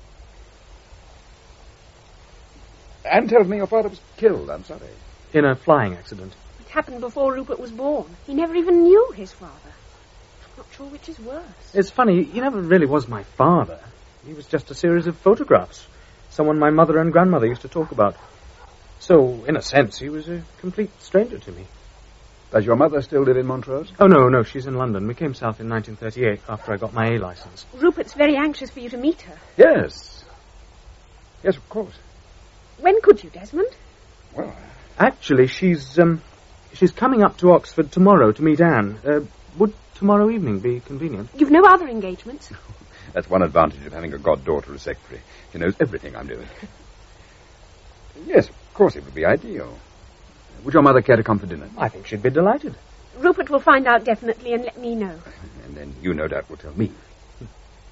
Anne tells me your father was killed. I'm sorry. In a flying accident. It happened before Rupert was born. He never even knew his father. I'm not sure which is worse. It's funny, he never really was my father. He was just a series of photographs. Someone my mother and grandmother used to talk about. So, in a sense, he was a complete stranger to me. Does your mother still live in Montrose? Oh, no, no, she's in London. We came south in nineteen thirty-eight after I got my A license. Rupert's very anxious for you to meet her. Yes. Yes, of course. When could you, Desmond? Well, Actually, she's, um, she's coming up to Oxford tomorrow to meet Anne. Uh, would tomorrow evening be convenient? You've no other engagements? that's one advantage of having a goddaughter as secretary. She knows everything I'm doing. Yes, of course it would be ideal. Would your mother care to come for dinner? I think she'd be delighted. Rupert will find out definitely and let me know. And then you, no doubt, will tell me. Do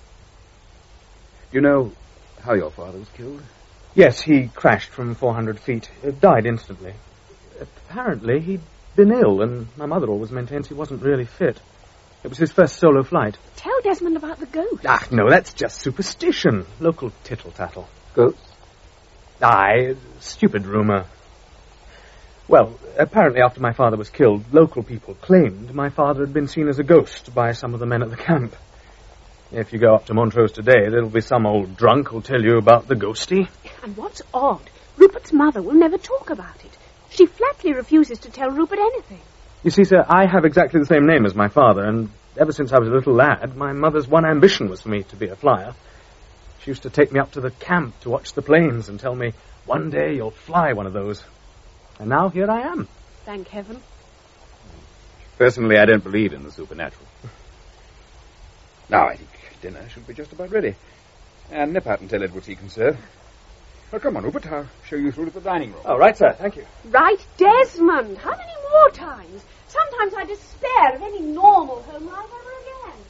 you know how your father was killed? Yes, he crashed from four hundred feet. Uh, died instantly. Apparently, he'd been ill, and my mother always maintains he wasn't really fit. It was his first solo flight. Tell Desmond about the ghost. Ah, no, that's just superstition. Local tittle-tattle. Ghosts? Aye, stupid rumour. Well, apparently after my father was killed, local people claimed my father had been seen as a ghost by some of the men at the camp. If you go up to Montrose today, there'll be some old drunk who'll tell you about the ghosty. And what's odd, Rupert's mother will never talk about it. She flatly refuses to tell Rupert anything. You see, sir, I have exactly the same name as my father, and ever since I was a little lad, my mother's one ambition was for me to be a flyer. She used to take me up to the camp to watch the planes and tell me, one day you'll fly one of those. And now here I am. Thank heaven. Personally, I don't believe in the supernatural. Now, I think dinner should be just about ready. And nip out and tell Edward he can serve. Well, come on, Rupert. I'll show you through to the dining room. Oh, right, sir. Thank you. Right, Desmond. How many more times? Sometimes I despair of any normal home life ever again.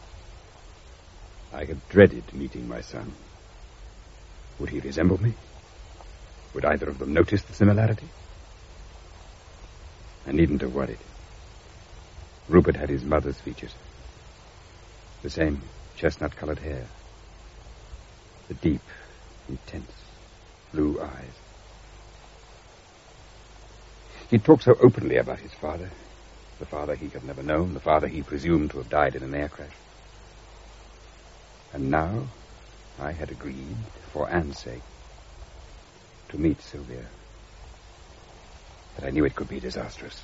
I had dreaded meeting my son. Would he resemble me? Would either of them notice the similarity? I needn't have worried. Rupert had his mother's features. The same chestnut-colored hair. The deep, intense blue eyes. He talked so openly about his father, the father he had never known, the father he presumed to have died in an air crash. And now I had agreed, for Anne's sake, to meet Sylvia. But I knew it could be disastrous.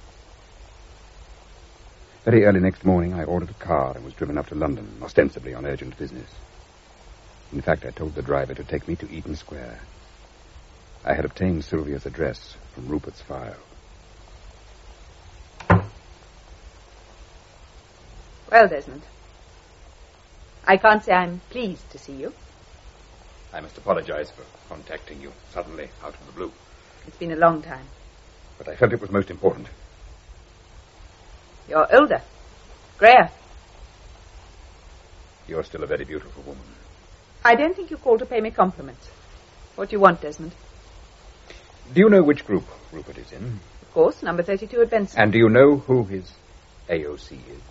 Very early next morning, I ordered a car and was driven up to London, ostensibly on urgent business. In fact, I told the driver to take me to Eaton Square. I had obtained Sylvia's address from Rupert's file. Well, Desmond, I can't say I'm pleased to see you. I must apologize for contacting you suddenly out of the blue. It's been a long time. But I felt it was most important. You're older. Grayer. You're still a very beautiful woman. I don't think you called to pay me compliments. What do you want, Desmond? Do you know which group Rupert is in? Of course, number thirty-two at Benson. And do you know who his A O C is?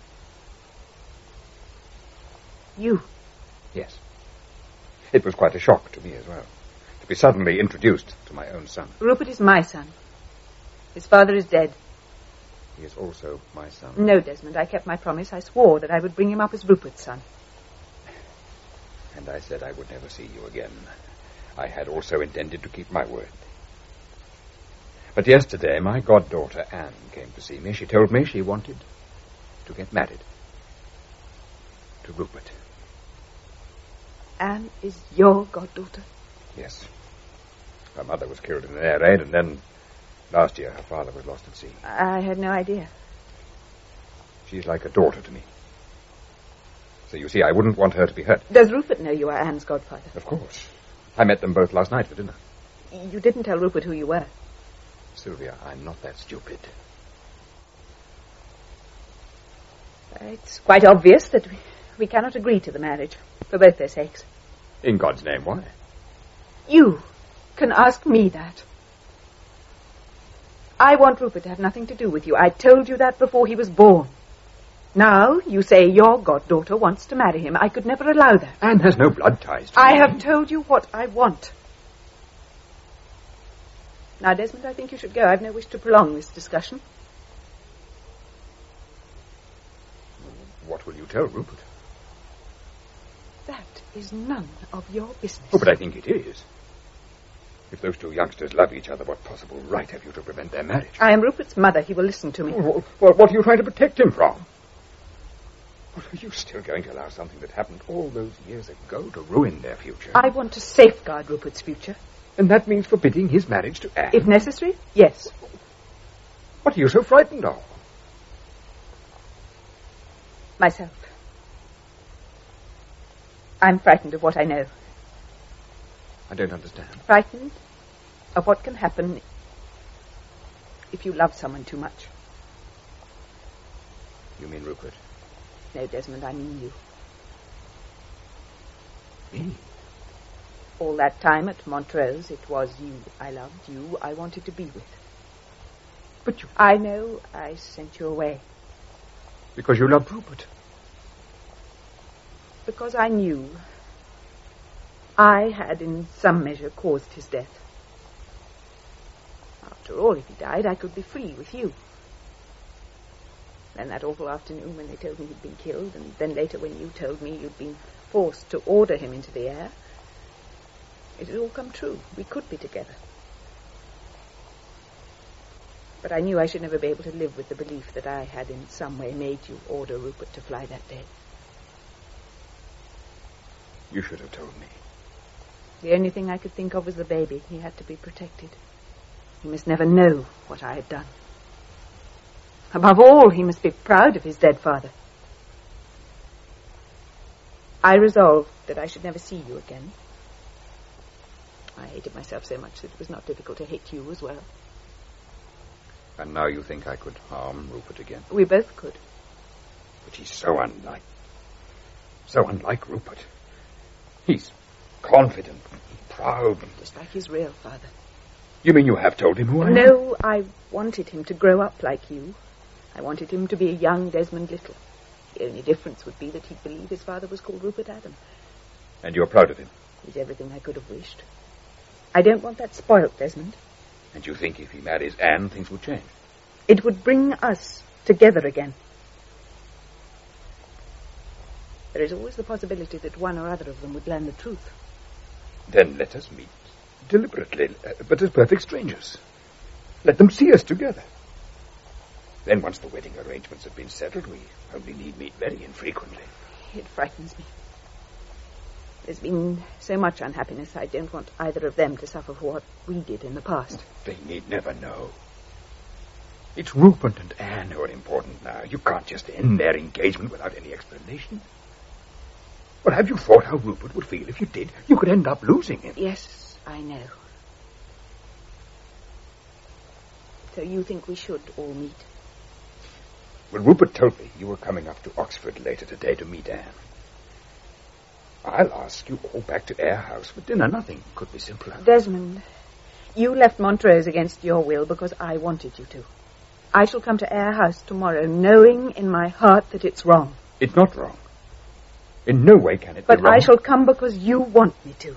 You? Yes. It was quite a shock to me as well, to be suddenly introduced to my own son. Rupert is my son. His father is dead. He is also my son. No, Desmond, I kept my promise. I swore that I would bring him up as Rupert's son. And I said I would never see you again. I had also intended to keep my word. But yesterday, my goddaughter, Anne, came to see me. She told me she wanted to get married to Rupert. Anne is your goddaughter? Yes. Her mother was killed in an air raid, and then last year her father was lost at sea. I had no idea. She's like a daughter to me. So you see, I wouldn't want her to be hurt. Does Rupert know you are Anne's godfather? Of course. I met them both last night for dinner. You didn't tell Rupert who you were. Sylvia, I'm not that stupid. It's quite obvious that we, we cannot agree to the marriage, for both their sakes. In God's name, why? You can ask me that. I want Rupert to have nothing to do with you. I told you that before he was born. Now you say your goddaughter wants to marry him. I could never allow that. Anne has no blood ties to I me. have told you what I want. Now, Desmond, I think you should go. I've no wish to prolong this discussion. What will you tell Rupert? That is none of your business. Oh, but I think it is. If those two youngsters love each other, what possible right have you to prevent their marriage? I am Rupert's mother. He will listen to me. Well, what are you trying to protect him from? What, are you still going to allow something that happened all those years ago to ruin their future? I want to safeguard Rupert's future. And that means forbidding his marriage to Anne? If necessary, yes. What are you so frightened of? Myself. I'm frightened of what I know. I don't understand. Frightened of what can happen if you love someone too much. You mean Rupert? No, Desmond, I mean you. Me? All that time at Montrose, it was you I loved, you I wanted to be with. But you... I know I sent you away. Because you loved Rupert? Because I knew I had in some measure caused his death. After all, if he died, I could be free with you. Then that awful afternoon when they told me he'd been killed, and then later when you told me you'd been forced to order him into the air, it had all come true. We could be together. But I knew I should never be able to live with the belief that I had in some way made you order Rupert to fly that day. You should have told me. The only thing I could think of was the baby. He had to be protected. He must never know what I had done. Above all, he must be proud of his dead father. I resolved that I should never see you again. I hated myself so much that it was not difficult to hate you as well. And now you think I could harm Rupert again? We both could. But he's so unlike... So unlike Rupert. He's confident, proud. Just like his real father. You mean you have told him who I am? No, I wanted him to grow up like you. I wanted him to be a young Desmond Little. The only difference would be that he'd believe his father was called Rupert Adam. And you're proud of him? He's everything I could have wished. I don't want that spoilt, Desmond. And you think if he marries Anne, things will change? It would bring us together again. There is always the possibility that one or other of them would learn the truth. Then let us meet deliberately, uh, but as perfect strangers. Let them see us together. Then once the wedding arrangements have been settled, we only need meet very infrequently. It frightens me. There's been so much unhappiness, I don't want either of them to suffer for what we did in the past. They need never know. It's Rupert and Anne who are important now. You can't just end their engagement without any explanation. Well, have you thought how Rupert would feel if you did? You could end up losing him. Yes, I know. So you think we should all meet? Well, Rupert told me you were coming up to Oxford later today to meet Anne. I'll ask you all back to Eyre House for dinner. Nothing could be simpler. Desmond, you left Montrose against your will because I wanted you to. I shall come to Eyre House tomorrow, knowing in my heart that it's wrong. It's not wrong. In no way can it but be wrong. But I shall come because you want me to.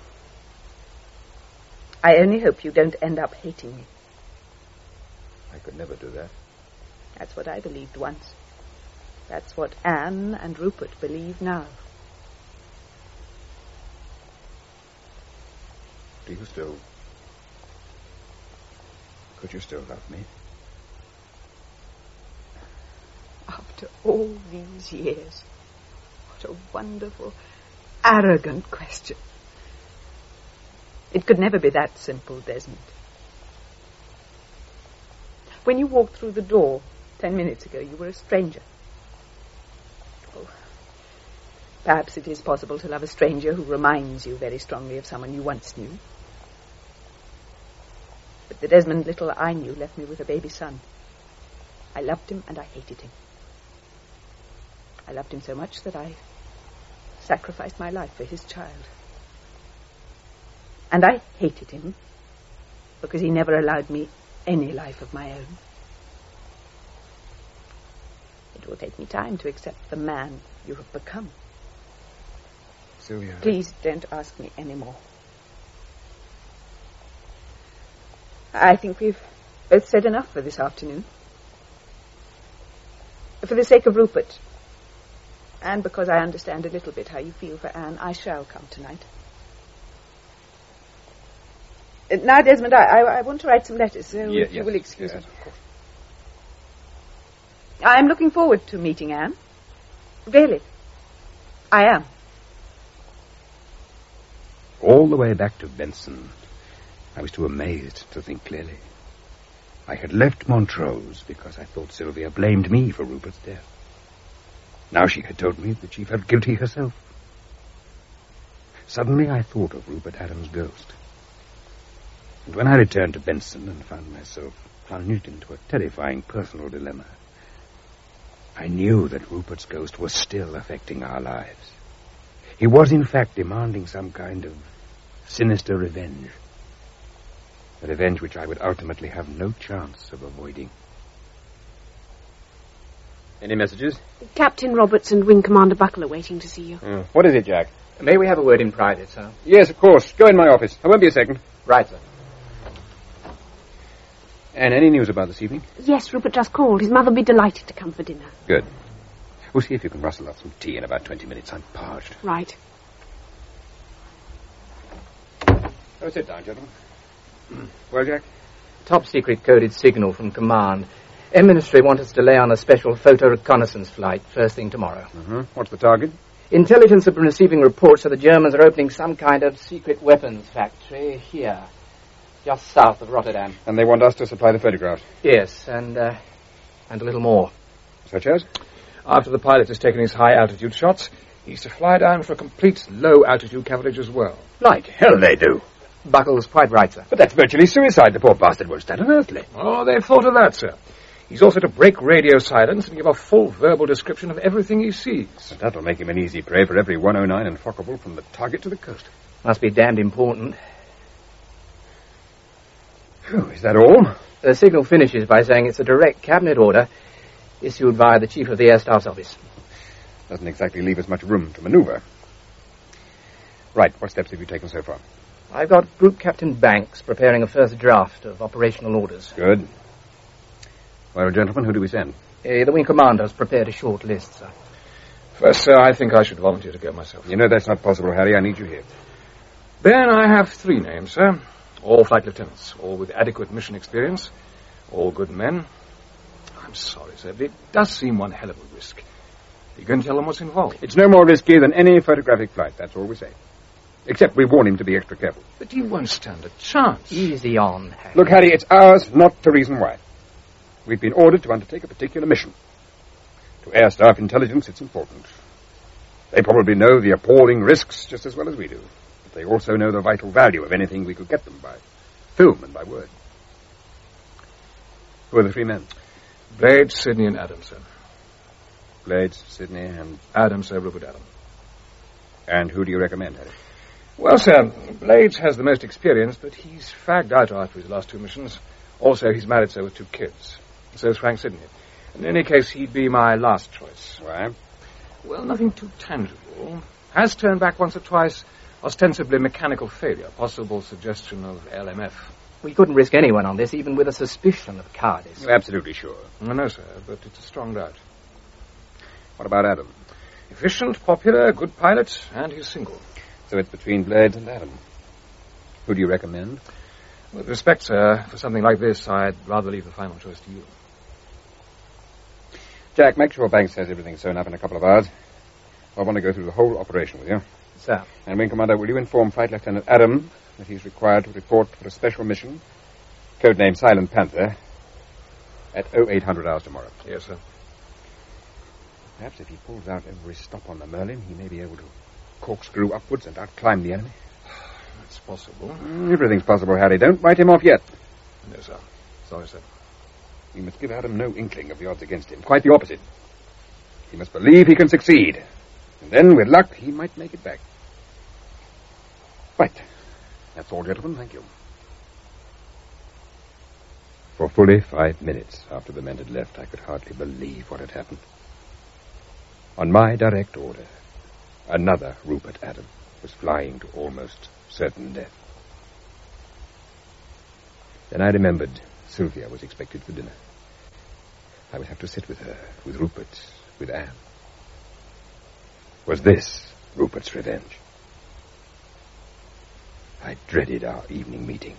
I only hope you don't end up hating me. I could never do that. That's what I believed once. That's what Anne and Rupert believe now. Do you still... Could you still love me? After all these years, what a wonderful, arrogant question. It could never be that simple, Desmond. When you walked through the door ten minutes ago, you were a stranger. Oh, perhaps it is possible to love a stranger who reminds you very strongly of someone you once knew. But the Desmond Little I knew left me with a baby son. I loved him and I hated him. I loved him so much that I sacrificed my life for his child. And I hated him because he never allowed me any life of my own. It will take me time to accept the man you have become. Sylvia. Please don't ask me any more. I think we've both said enough for this afternoon. For the sake of Rupert, and because I understand a little bit how you feel for Anne, I shall come tonight. Uh, now, Desmond, I, I, I want to write some letters, so yeah, if you yes, will excuse yes, me. Of course. I'm looking forward to meeting Anne. Really. I am. All the way back to Benson, I was too amazed to think clearly. I had left Montrose because I thought Sylvia blamed me for Rupert's death. Now she had told me that she felt guilty herself. Suddenly I thought of Rupert Adams' ghost. And when I returned to Benson and found myself plunged into a terrifying personal dilemma, I knew that Rupert's ghost was still affecting our lives. He was, in fact, demanding some kind of sinister revenge. A revenge which I would ultimately have no chance of avoiding. Any messages? Captain Roberts and Wing Commander Buckle are waiting to see you. Oh. What is it, Jack? May we have a word in private, sir? Yes, of course. Go in my office. I won't be a second. Right, sir. And any news about this evening? Yes, Rupert just called. His mother will be delighted to come for dinner. Good. We'll see if you can rustle up some tea in about twenty minutes. I'm parched. Right. Oh, sit down, gentlemen. Well, Jack? Top secret coded signal from command. M Ministry want us to lay on a special photo reconnaissance flight first thing tomorrow. Mm-hmm. What's the target? Intelligence have been receiving reports that the Germans are opening some kind of secret weapons factory here, just south of Rotterdam. And they want us to supply the photographs? Yes, and uh, and a little more. Such as? After the pilot has taken his high-altitude shots, he's to fly down for a complete low-altitude coverage as well. Like hell they do. Buckle's quite right, sir. But that's virtually suicide. The poor bastard won't stand unearthly. Oh, they've thought of that, sir. He's also to break radio silence and give a full verbal description of everything he sees. And that'll make him an easy prey for every one oh nine and Fockable from the target to the coast. Must be damned important. Whew, is that all? The signal finishes by saying it's a direct cabinet order issued via the Chief of the Air Staff's office. Doesn't exactly leave us much room to maneuver. Right, what steps have you taken so far? I've got Group Captain Banks preparing a first draft of operational orders. Good. Well, gentlemen, who do we send? Uh, the Wing Commander's prepared a short list, sir. First, sir, I think I should volunteer to go myself. You know that's not possible, Harry. I need you here. Then I have three names, sir. All flight lieutenants, all with adequate mission experience, all good men. I'm sorry, sir, but it does seem one hell of a risk. You can tell them what's involved. It's no more risky than any photographic flight, that's all we say. Except we warn him to be extra careful. But he won't stand a chance. Easy on, Harry. Look, Harry, it's ours not to reason why. We've been ordered to undertake a particular mission. To air staff intelligence, it's important. They probably know the appalling risks just as well as we do. But they also know the vital value of anything we could get them by film and by word. Who are the three men? Blades, Sidney, and Adams, sir. Blades, Sidney, and... Adams, sir, Rupert Adams. And who do you recommend, Harry? Well, sir, Blades has the most experience, but he's fagged out after his last two missions. Also, he's married, sir, with two kids. So is Frank Sidney. In any case, he'd be my last choice. Why? Well, nothing too tangible. Has turned back once or twice, ostensibly mechanical failure, possible suggestion of L M F. We couldn't risk anyone on this, even with a suspicion of cowardice. You're absolutely sure. Oh, no, sir, but it's a strong doubt. What about Adam? Efficient, popular, good pilot, and he's single. So it's between Blades and Adam. Who do you recommend? With respect, sir, for something like this, I'd rather leave the final choice to you. Jack, make sure Banks has everything sewn up in a couple of hours. I want to go through the whole operation with you. Sir. And Wing Commander, will you inform Flight Lieutenant Adam that he's required to report for a special mission, codenamed Silent Panther, at oh eight hundred hours tomorrow? Yes, sir. Perhaps if he pulls out every stop on the Merlin, he may be able to corkscrew upwards and outclimb the enemy. That's possible. Mm, everything's possible, Harry. Don't write him off yet. No, sir. Sorry, sir. You must give Adam no inkling of the odds against him. Quite the opposite. He must believe he can succeed. And then, with luck, he might make it back. Right. That's all, gentlemen. Thank you. For fully five minutes after the men had left, I could hardly believe what had happened. On my direct order, another Rupert Adam was flying to almost certain death. Then I remembered Sylvia was expected for dinner. I would have to sit with her, with Rupert, with Anne. Was this Rupert's revenge? I dreaded our evening meeting.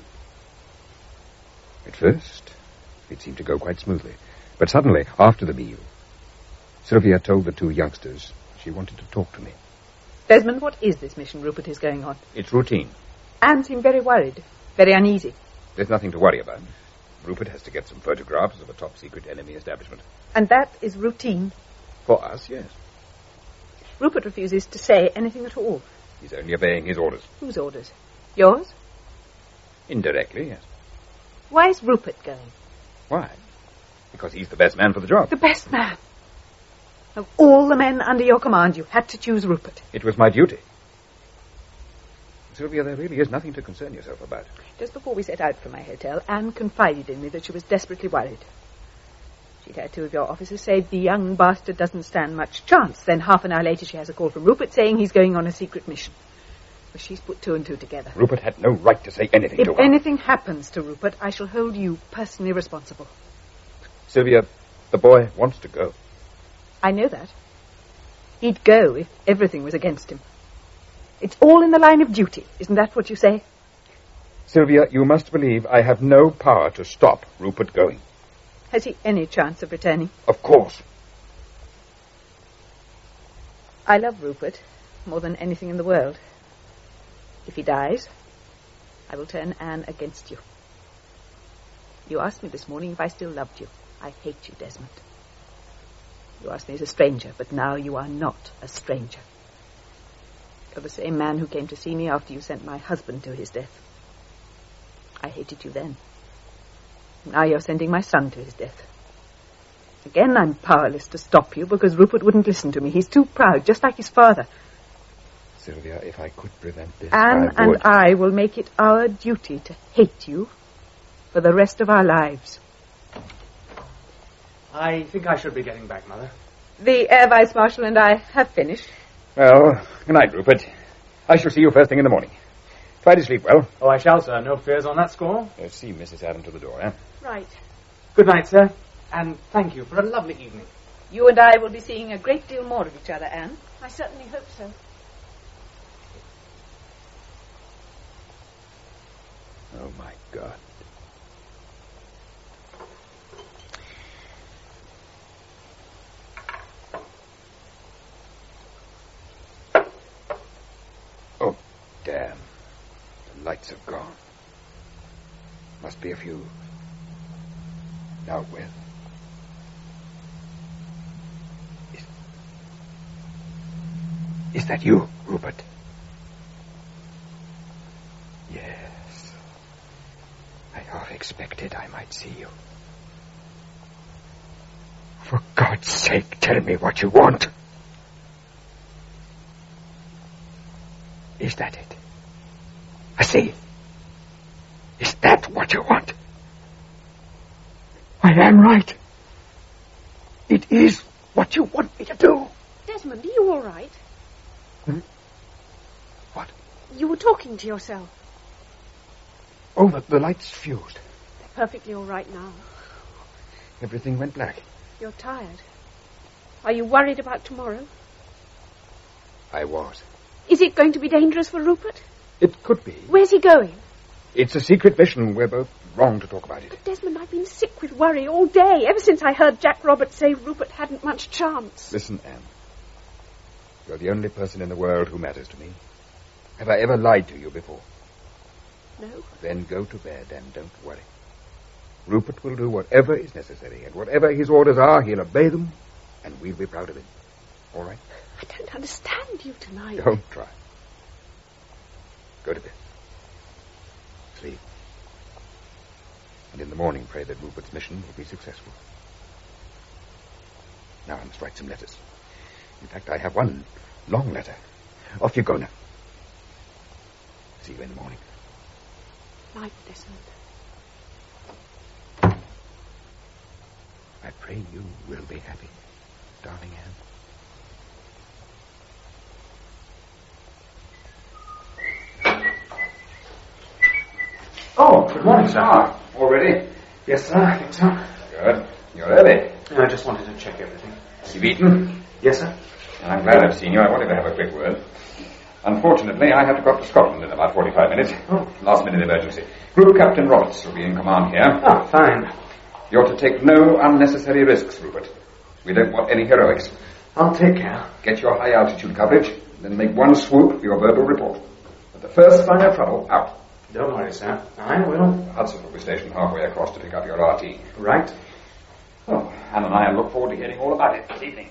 At first, it seemed to go quite smoothly. But suddenly, after the meal, Sylvia told the two youngsters she wanted to talk to me. Desmond, what is this mission Rupert is going on? It's routine. Anne seemed very worried, very uneasy. There's nothing to worry about. Rupert has to get some photographs of a top-secret enemy establishment. And that is routine? For us, yes. Rupert refuses to say anything at all. He's only obeying his orders. Whose orders? Yours? Indirectly, yes. Why is Rupert going? Why? Because he's the best man for the job. The best man? Of all the men under your command, you had to choose Rupert. It was my duty. Sylvia, there really is nothing to concern yourself about. Just before we set out from my hotel, Anne confided in me that she was desperately worried. She'd had two of your officers say the young bastard doesn't stand much chance. Then half an hour later she has a call from Rupert saying he's going on a secret mission. Well, she's put two and two together. Rupert had no right to say anything if to her. If anything happens to Rupert, I shall hold you personally responsible. Sylvia, the boy wants to go. I know that. He'd go if everything was against him. It's all in the line of duty. Isn't that what you say? Sylvia, you must believe I have no power to stop Rupert going. Has he any chance of returning? Of course. I love Rupert more than anything in the world. If he dies, I will turn Anne against you. You asked me this morning if I still loved you. I hate you, Desmond. You asked me as a stranger, but now you are not a stranger. You're the same man who came to see me after you sent my husband to his death. I hated you then. Now you're sending my son to his death. Again, I'm powerless to stop you because Rupert wouldn't listen to me. He's too proud, just like his father. Sylvia, if I could prevent this, Anne I would. and I will make it our duty to hate you for the rest of our lives. I think I should be getting back, Mother. The Air Vice Marshal and I have finished. Well, good night, Rupert. I shall see you first thing in the morning. Try to sleep well. Oh, I shall, sir. No fears on that score. Uh, see Missus Adam to the door, eh? Right. Good night, sir. And thank you for a lovely evening. You and I will be seeing a great deal more of each other, Anne. I certainly hope so. Oh, my God. Oh, damn. The lights have gone. Must be a fuse. Now where? Is, Is that you, Rupert? Yes. I half expected I might see you. For God's sake, tell me what you want. Is that it? I see. Is that what you want? I am right. It is what you want me to do. Desmond, are you all right? Hmm? What? You were talking to yourself. Oh, the, the lights fused. They're perfectly all right now. Everything went black. You're tired. Are you worried about tomorrow? I was. Is it going to be dangerous for Rupert? It could be. Where's he going? It's a secret mission. We're both wrong to talk about it. But Desmond, I've been sick with worry all day, ever since I heard Jack Roberts say Rupert hadn't much chance. Listen, Anne. You're the only person in the world who matters to me. Have I ever lied to you before? No. Then go to bed and don't worry. Rupert will do whatever is necessary, and whatever his orders are, he'll obey them, and we'll be proud of him. All right? I don't understand you tonight. Don't try. Go to bed. Sleep. And in the morning, pray that Rupert's mission will be successful. Now I must write some letters. In fact, I have one long letter. Off you go now. See you in the morning. Night, Desmond. I pray you will be happy, darling Anne. Oh, good morning, sir. Ah, already? Yes, sir, I think so. Good. You're early. I just wanted to check everything. You've eaten? Yes, sir. I'm glad I've seen you. I wanted to have a quick word. Unfortunately, I have to go up to Scotland in about forty-five minutes. Oh. Last minute emergency. Group Captain Roberts will be in command here. Oh, fine. You're to take no unnecessary risks, Rupert. We don't want any heroics. I'll take care. Get your high altitude coverage, then make one swoop for your verbal report. At the first sign of trouble, out. Don't worry, sir. I will. Hudson will be stationed halfway across to pick up your R T. Right. Oh, Anne and I look forward to hearing all about it this evening.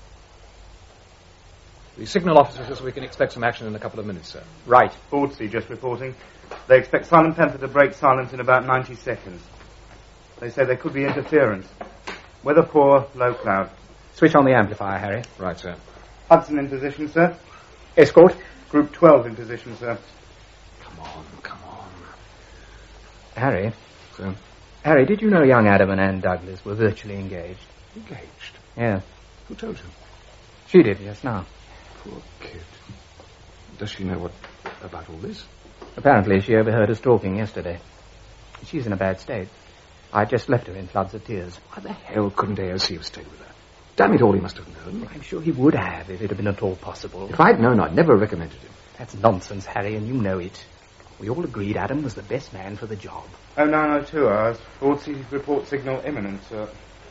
The signal officer says we can expect some action in a couple of minutes, sir. Right. Bordsey just reporting. They expect Silent Panther to break silence in about ninety seconds. They say there could be interference. Weather poor, low cloud. Switch on the amplifier, Harry. Right, sir. Hudson in position, sir. Escort. Group twelve in position, sir. Come on, come on. Harry. Sir? Harry, did you know young Adam and Anne Douglas were virtually engaged? Engaged? Yeah. Who told you? She did just now. Poor kid. Does she know what about all this? Apparently she overheard us talking yesterday. She's in a bad state. I just left her in floods of tears. Why the hell couldn't A O C have stayed with her? Damn it all, he must have known. I'm sure he would have if it had been at all possible. If I'd known, I'd never have recommended him. That's nonsense, Harry, and you know it. We all agreed Adam was the best man for the job. Oh nine oh two hours. Bordsey report signal imminent, sir.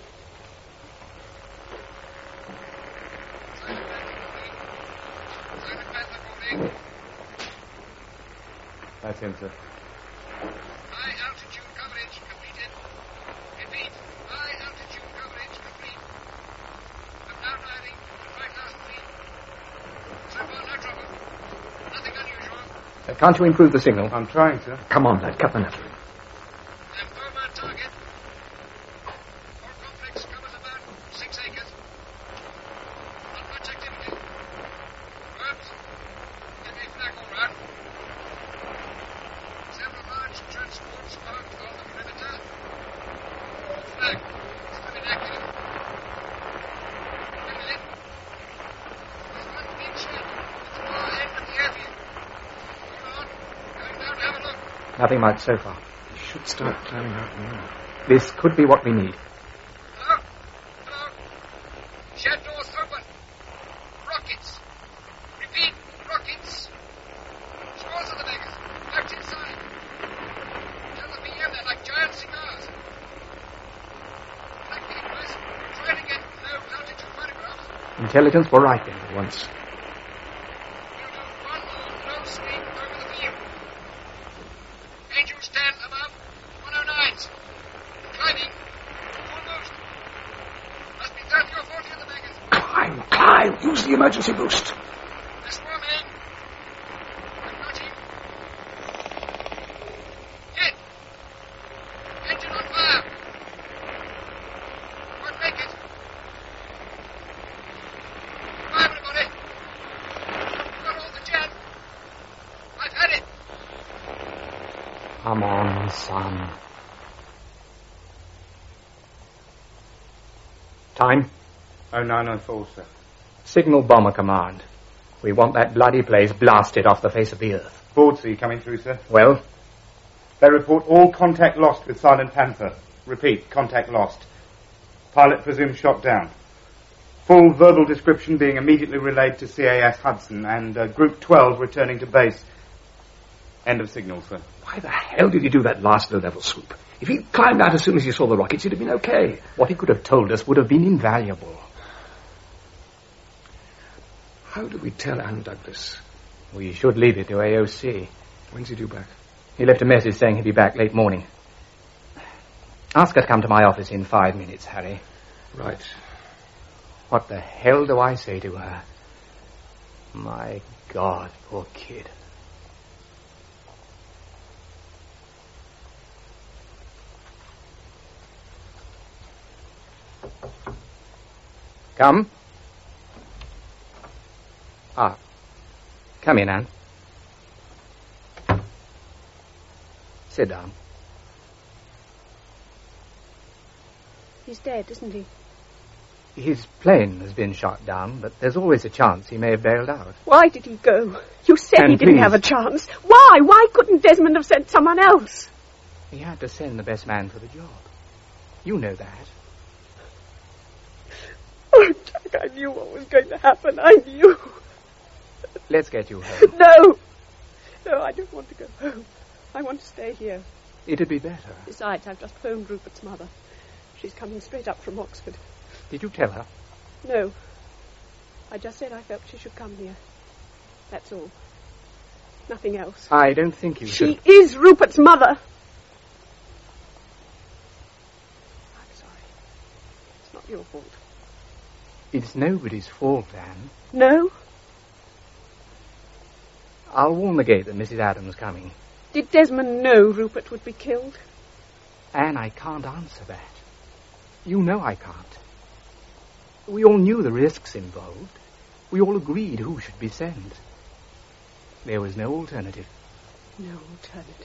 That's him, sir. High altitude coverage completed. Repeat, high altitude coverage complete. I'm now diving five thousand feet. So far, no trouble. Nothing unusual. Uh, can't you improve the signal? I'm trying, sir. Come on, lad, cut the net. I'm over target. Our complex covers about six acres. Not much activity. Herbs, give me flag all round. Several large transports parked on the perimeter. Flag, still inactive. Wait a minute. There's one big shed at the far end of the airfield. Hold on, going down to have a look. Nothing much so far. You should start planning out now. This could be what we need. Hello? Hello? Shed doors open. Rockets. Repeat, rockets. Scores of the beggars. Left inside. Tell the P M they're like giant cigars. Black papers. Try to get low altitude photographs. Intelligence were right then. Once. We'll do one more low sweep over the field. Angels ten above. one oh nines. Climbing. Full boost. Must be thirty or forty of the beggars. Climb, climb. Use the emergency boost. Come on, son. Time? oh nine oh four, sir. Signal Bomber Command. We want that bloody place blasted off the face of the earth. Broadsea coming through, sir. Well? They report all contact lost with Silent Panther. Repeat, contact lost. Pilot presumed shot down. Full verbal description being immediately relayed to C A S Hudson and uh, Group twelve returning to base. End of signal, sir. Why the hell did he do that last low-level swoop? If he'd climbed out as soon as he saw the rockets, he'd have been okay. What he could have told us would have been invaluable. How do we tell Anne Douglas? We should leave it to A O C. When's he due back? He left a message saying he'd be back late morning. Ask her to come to my office in five minutes, Harry. Right. What the hell do I say to her? My God, poor kid. Come. Ah. Come in, Anne. Sit down. He's dead, isn't he? His plane has been shot down, but there's always a chance he may have bailed out. Why did he go? You said And he didn't please. have a chance. Why? Why couldn't Desmond have sent someone else? He had to send the best man for the job. You know that. Oh, Jack, I knew what was going to happen. I knew. Let's get you home. No. No, I don't want to go home. I want to stay here. It'd be better. Besides, I've just phoned Rupert's mother. She's coming straight up from Oxford. Did you tell her? No. I just said I felt she should come here. That's all. Nothing else. I don't think you should. She is Rupert's mother. I'm sorry. It's not your fault. It's nobody's fault, Anne. No? I'll warn the gate that Missus Adams is coming. Did Desmond know Rupert would be killed? Anne, I can't answer that. You know I can't. We all knew the risks involved. We all agreed who should be sent. There was no alternative. No alternative.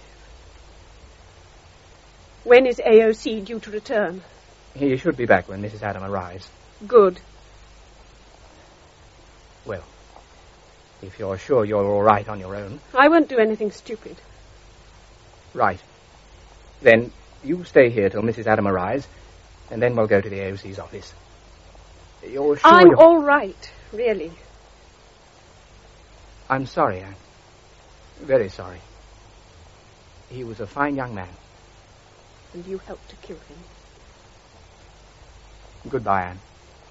When is A O C due to return? He should be back when Missus Adam arrives. Good. Well, if you're sure you're all right on your own. I won't do anything stupid. Right. Then you stay here till Missus Adam arrives, and then we'll go to the A O C's office. You're sure I'm you're... all right, really. I'm sorry, Anne. Very sorry. He was a fine young man. And you helped to kill him. Goodbye, Anne.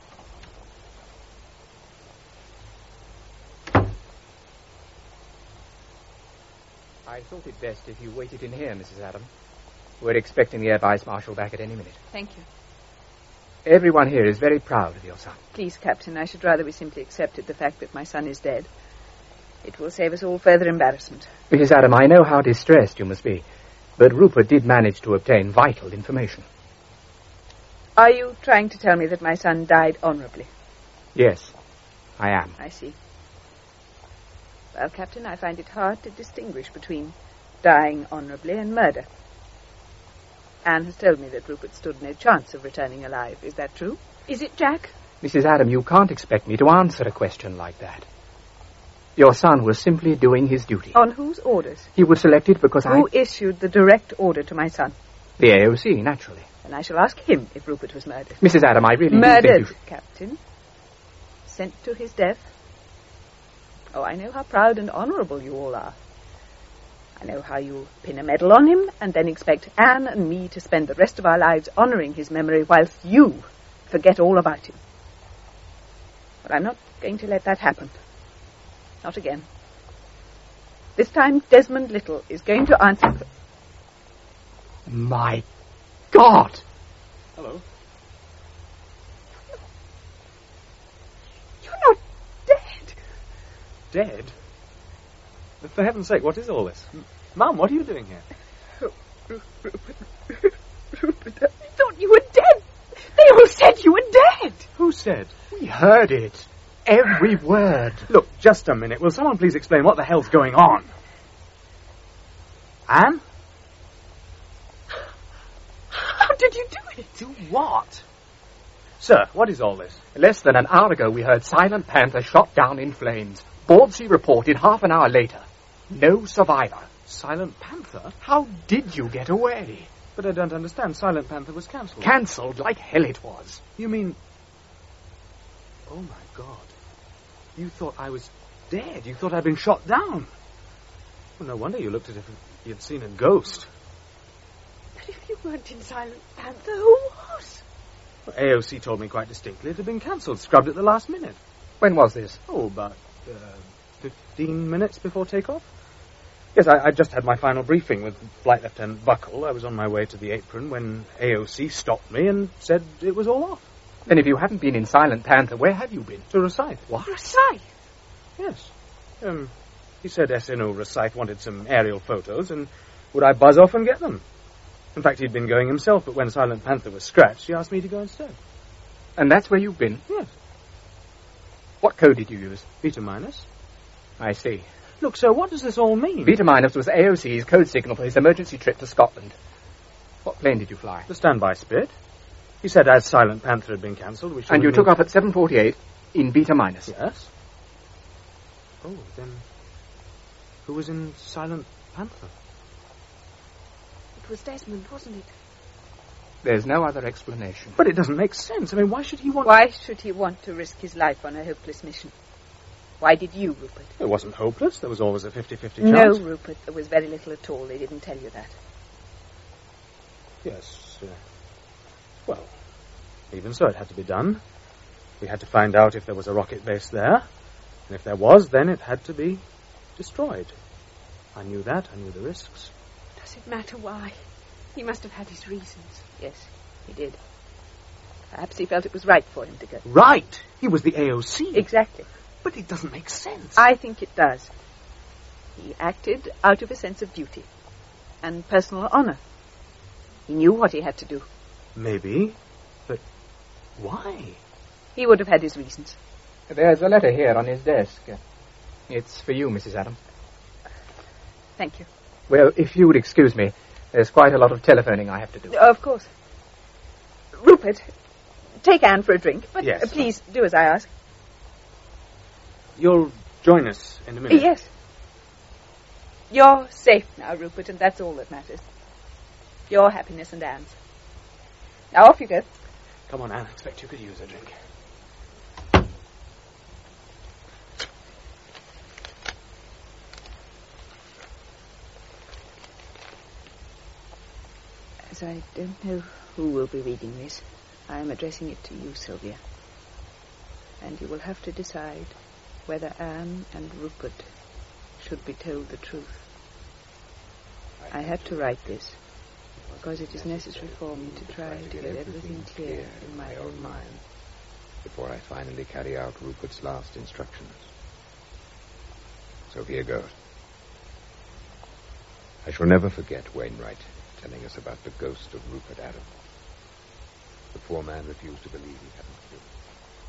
I thought it best if you waited in here, Missus Adam. We're expecting the Air Vice Marshal back at any minute. Thank you. Everyone here is very proud of your son. Please, Captain, I should rather we simply accepted the fact that my son is dead. It will save us all further embarrassment. Missus Adam, I know how distressed you must be, but Rupert did manage to obtain vital information. Are you trying to tell me that my son died honorably? Yes, I am. I see. Well, Captain, I find it hard to distinguish between dying honorably and murder. Anne has told me that Rupert stood no chance of returning alive. Is that true? Is it, Jack? Missus Adam, you can't expect me to answer a question like that. Your son was simply doing his duty. On whose orders? He was selected because I... Who issued the direct order to my son? The A O C, naturally. And I shall ask him if Rupert was murdered. Missus Adam, I really Murdered, do think you... Captain. Sent to his death. Oh, I know how proud and honourable you all are. I know how you pin a medal on him and then expect Anne and me to spend the rest of our lives honouring his memory whilst you forget all about him. But I'm not going to let that happen. Not again. This time, Desmond Little is going to answer... My God! Hello. You're not dead. Dead? For heaven's sake, what is all this? M- Mum, what are you doing here? Oh, Rupert. Rupert, I thought you were dead. They all said you were dead. Who said? We heard it. Every word. Look, just a minute. Will someone please explain what the hell's going on? Anne? did you do it? Do what? Sir, what is all this? Less than an hour ago we heard Silent Panther shot down in flames. Bordsey reported half an hour later. No survivor. Silent Panther? How did you get away? But I don't understand. Silent Panther was cancelled. Cancelled like hell it was. You mean... Oh, my God. You thought I was dead. You thought I'd been shot down. Well, no wonder you looked as if you'd seen a ghost. But if you weren't in Silent Panther, who was? Well, A O C told me quite distinctly it had been cancelled, scrubbed at the last minute. When was this? Oh, about uh, fifteen minutes before takeoff. Yes, I, I just had my final briefing with Flight Lieutenant Buckle. I was on my way to the apron when A O C stopped me and said it was all off. Then if you hadn't been in Silent Panther, where have you been? To Rosyth. What? Rosyth? Yes. Um, he said S N O Rosyth wanted some aerial photos, and would I buzz off and get them? In fact, he'd been going himself, but when Silent Panther was scratched, he asked me to go instead. And that's where you've been? Yes. What code did you use? Beta minus. I see. Look, sir, what does this all mean? Beta minus was A O C's code signal for his emergency trip to Scotland. What plane did you fly? The standby Spit. He said as Silent Panther had been cancelled, we should... And you took off at seven forty-eight in Beta minus? Yes. Oh, then who was in Silent Panther? It was Desmond, wasn't it? There's no other explanation. But it doesn't make sense. I mean, why should he want... Why should he want to risk his life on a hopeless mission? Why did you, Rupert? It wasn't hopeless. There was always a fifty-fifty No, chance. Rupert, there was very little at all. They didn't tell you that. Yes. Uh, well, even so, it had to be done. We had to find out if there was a rocket base there. And if there was, then it had to be destroyed. I knew that. I knew the risks. Does it matter why? He must have had his reasons. Yes, he did. Perhaps he felt it was right for him to go. Right! He was the A O C. Exactly. But it doesn't make sense. I think it does. He acted out of a sense of duty and personal honor. He knew what he had to do. Maybe, but why? He would have had his reasons. There's a letter here on his desk. It's for you, Missus Adams. Thank you. Well, if you would excuse me, there's quite a lot of telephoning I have to do. Uh, of course. Rupert, take Anne for a drink, but yes. uh, please do as I ask. You'll join us in a minute. Uh, yes. You're safe now, Rupert, and that's all that matters. Your happiness and Anne's. Now off you go. Come on, Anne. I expect you could use a drink. As I don't know who will be reading this, I am addressing it to you, Sylvia. And you will have to decide whether Anne and Rupert should be told the truth. I had to write this because it is necessary for me to try to get everything clear in my own mind before I finally carry out Rupert's last instructions. So here goes. I shall never forget Wainwright telling us about the ghost of Rupert Adams. The poor man refused to believe he hadn't killed him.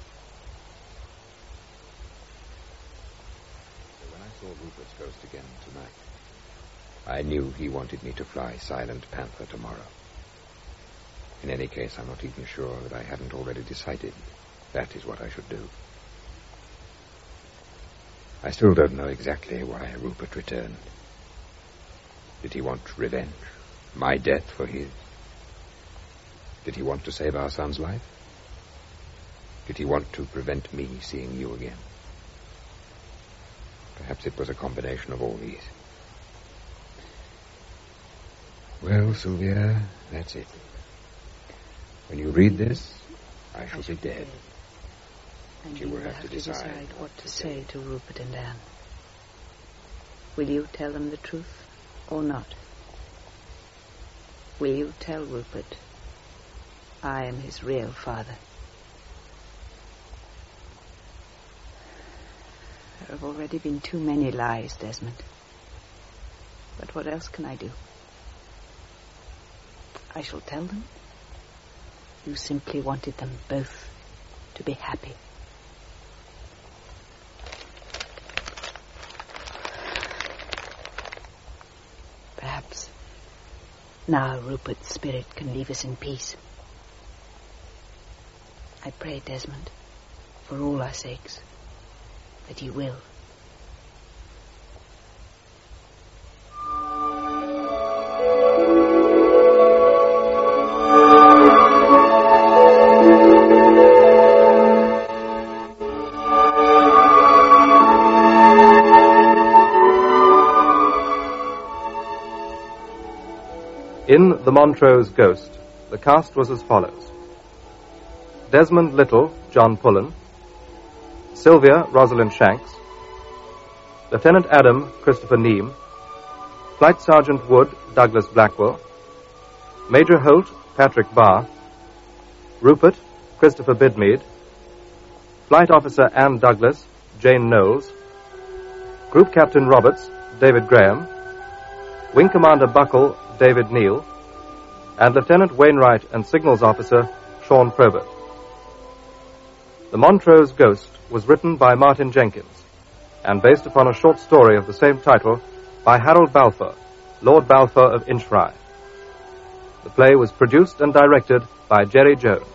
So when I saw Rupert's ghost again tonight, I knew he wanted me to fly Silent Panther tomorrow. In any case, I'm not even sure that I hadn't already decided that is what I should do. I still don't know exactly why Rupert returned. Did he want revenge? My death for his? Did he want to save our son's life? Did he want to prevent me seeing you again? Perhaps it was a combination of all these. Well, Sylvia, that's it. When you read this, I shall, I shall be dead. And you, you will have, have to to decide, decide what to say to Rupert and Anne. Will you tell them the truth or not? Will you tell Rupert I am his real father? There have already been too many lies, Desmond. But what else can I do? I shall tell them. You simply wanted them both to be happy. Perhaps Now Rupert's spirit can leave us in peace. I pray, Desmond, for all our sakes, that you will. In The Montrose Ghost, the cast was as follows. Desmond Little, John Pullen. Sylvia, Rosalind Shanks. Lieutenant Adam, Christopher Neame. Flight Sergeant Wood, Douglas Blackwell. Major Holt, Patrick Barr. Rupert, Christopher Bidmead. Flight Officer Anne Douglas, Jane Knowles. Group Captain Roberts, David Graham. Wing Commander Buckle, David Neal, and Lieutenant Wainwright and Signals Officer Sean Probert. The Montrose Ghost was written by Martin Jenkins and based upon a short story of the same title by Harold Balfour, Lord Balfour of Inchfrye. The play was produced and directed by Jerry Jones.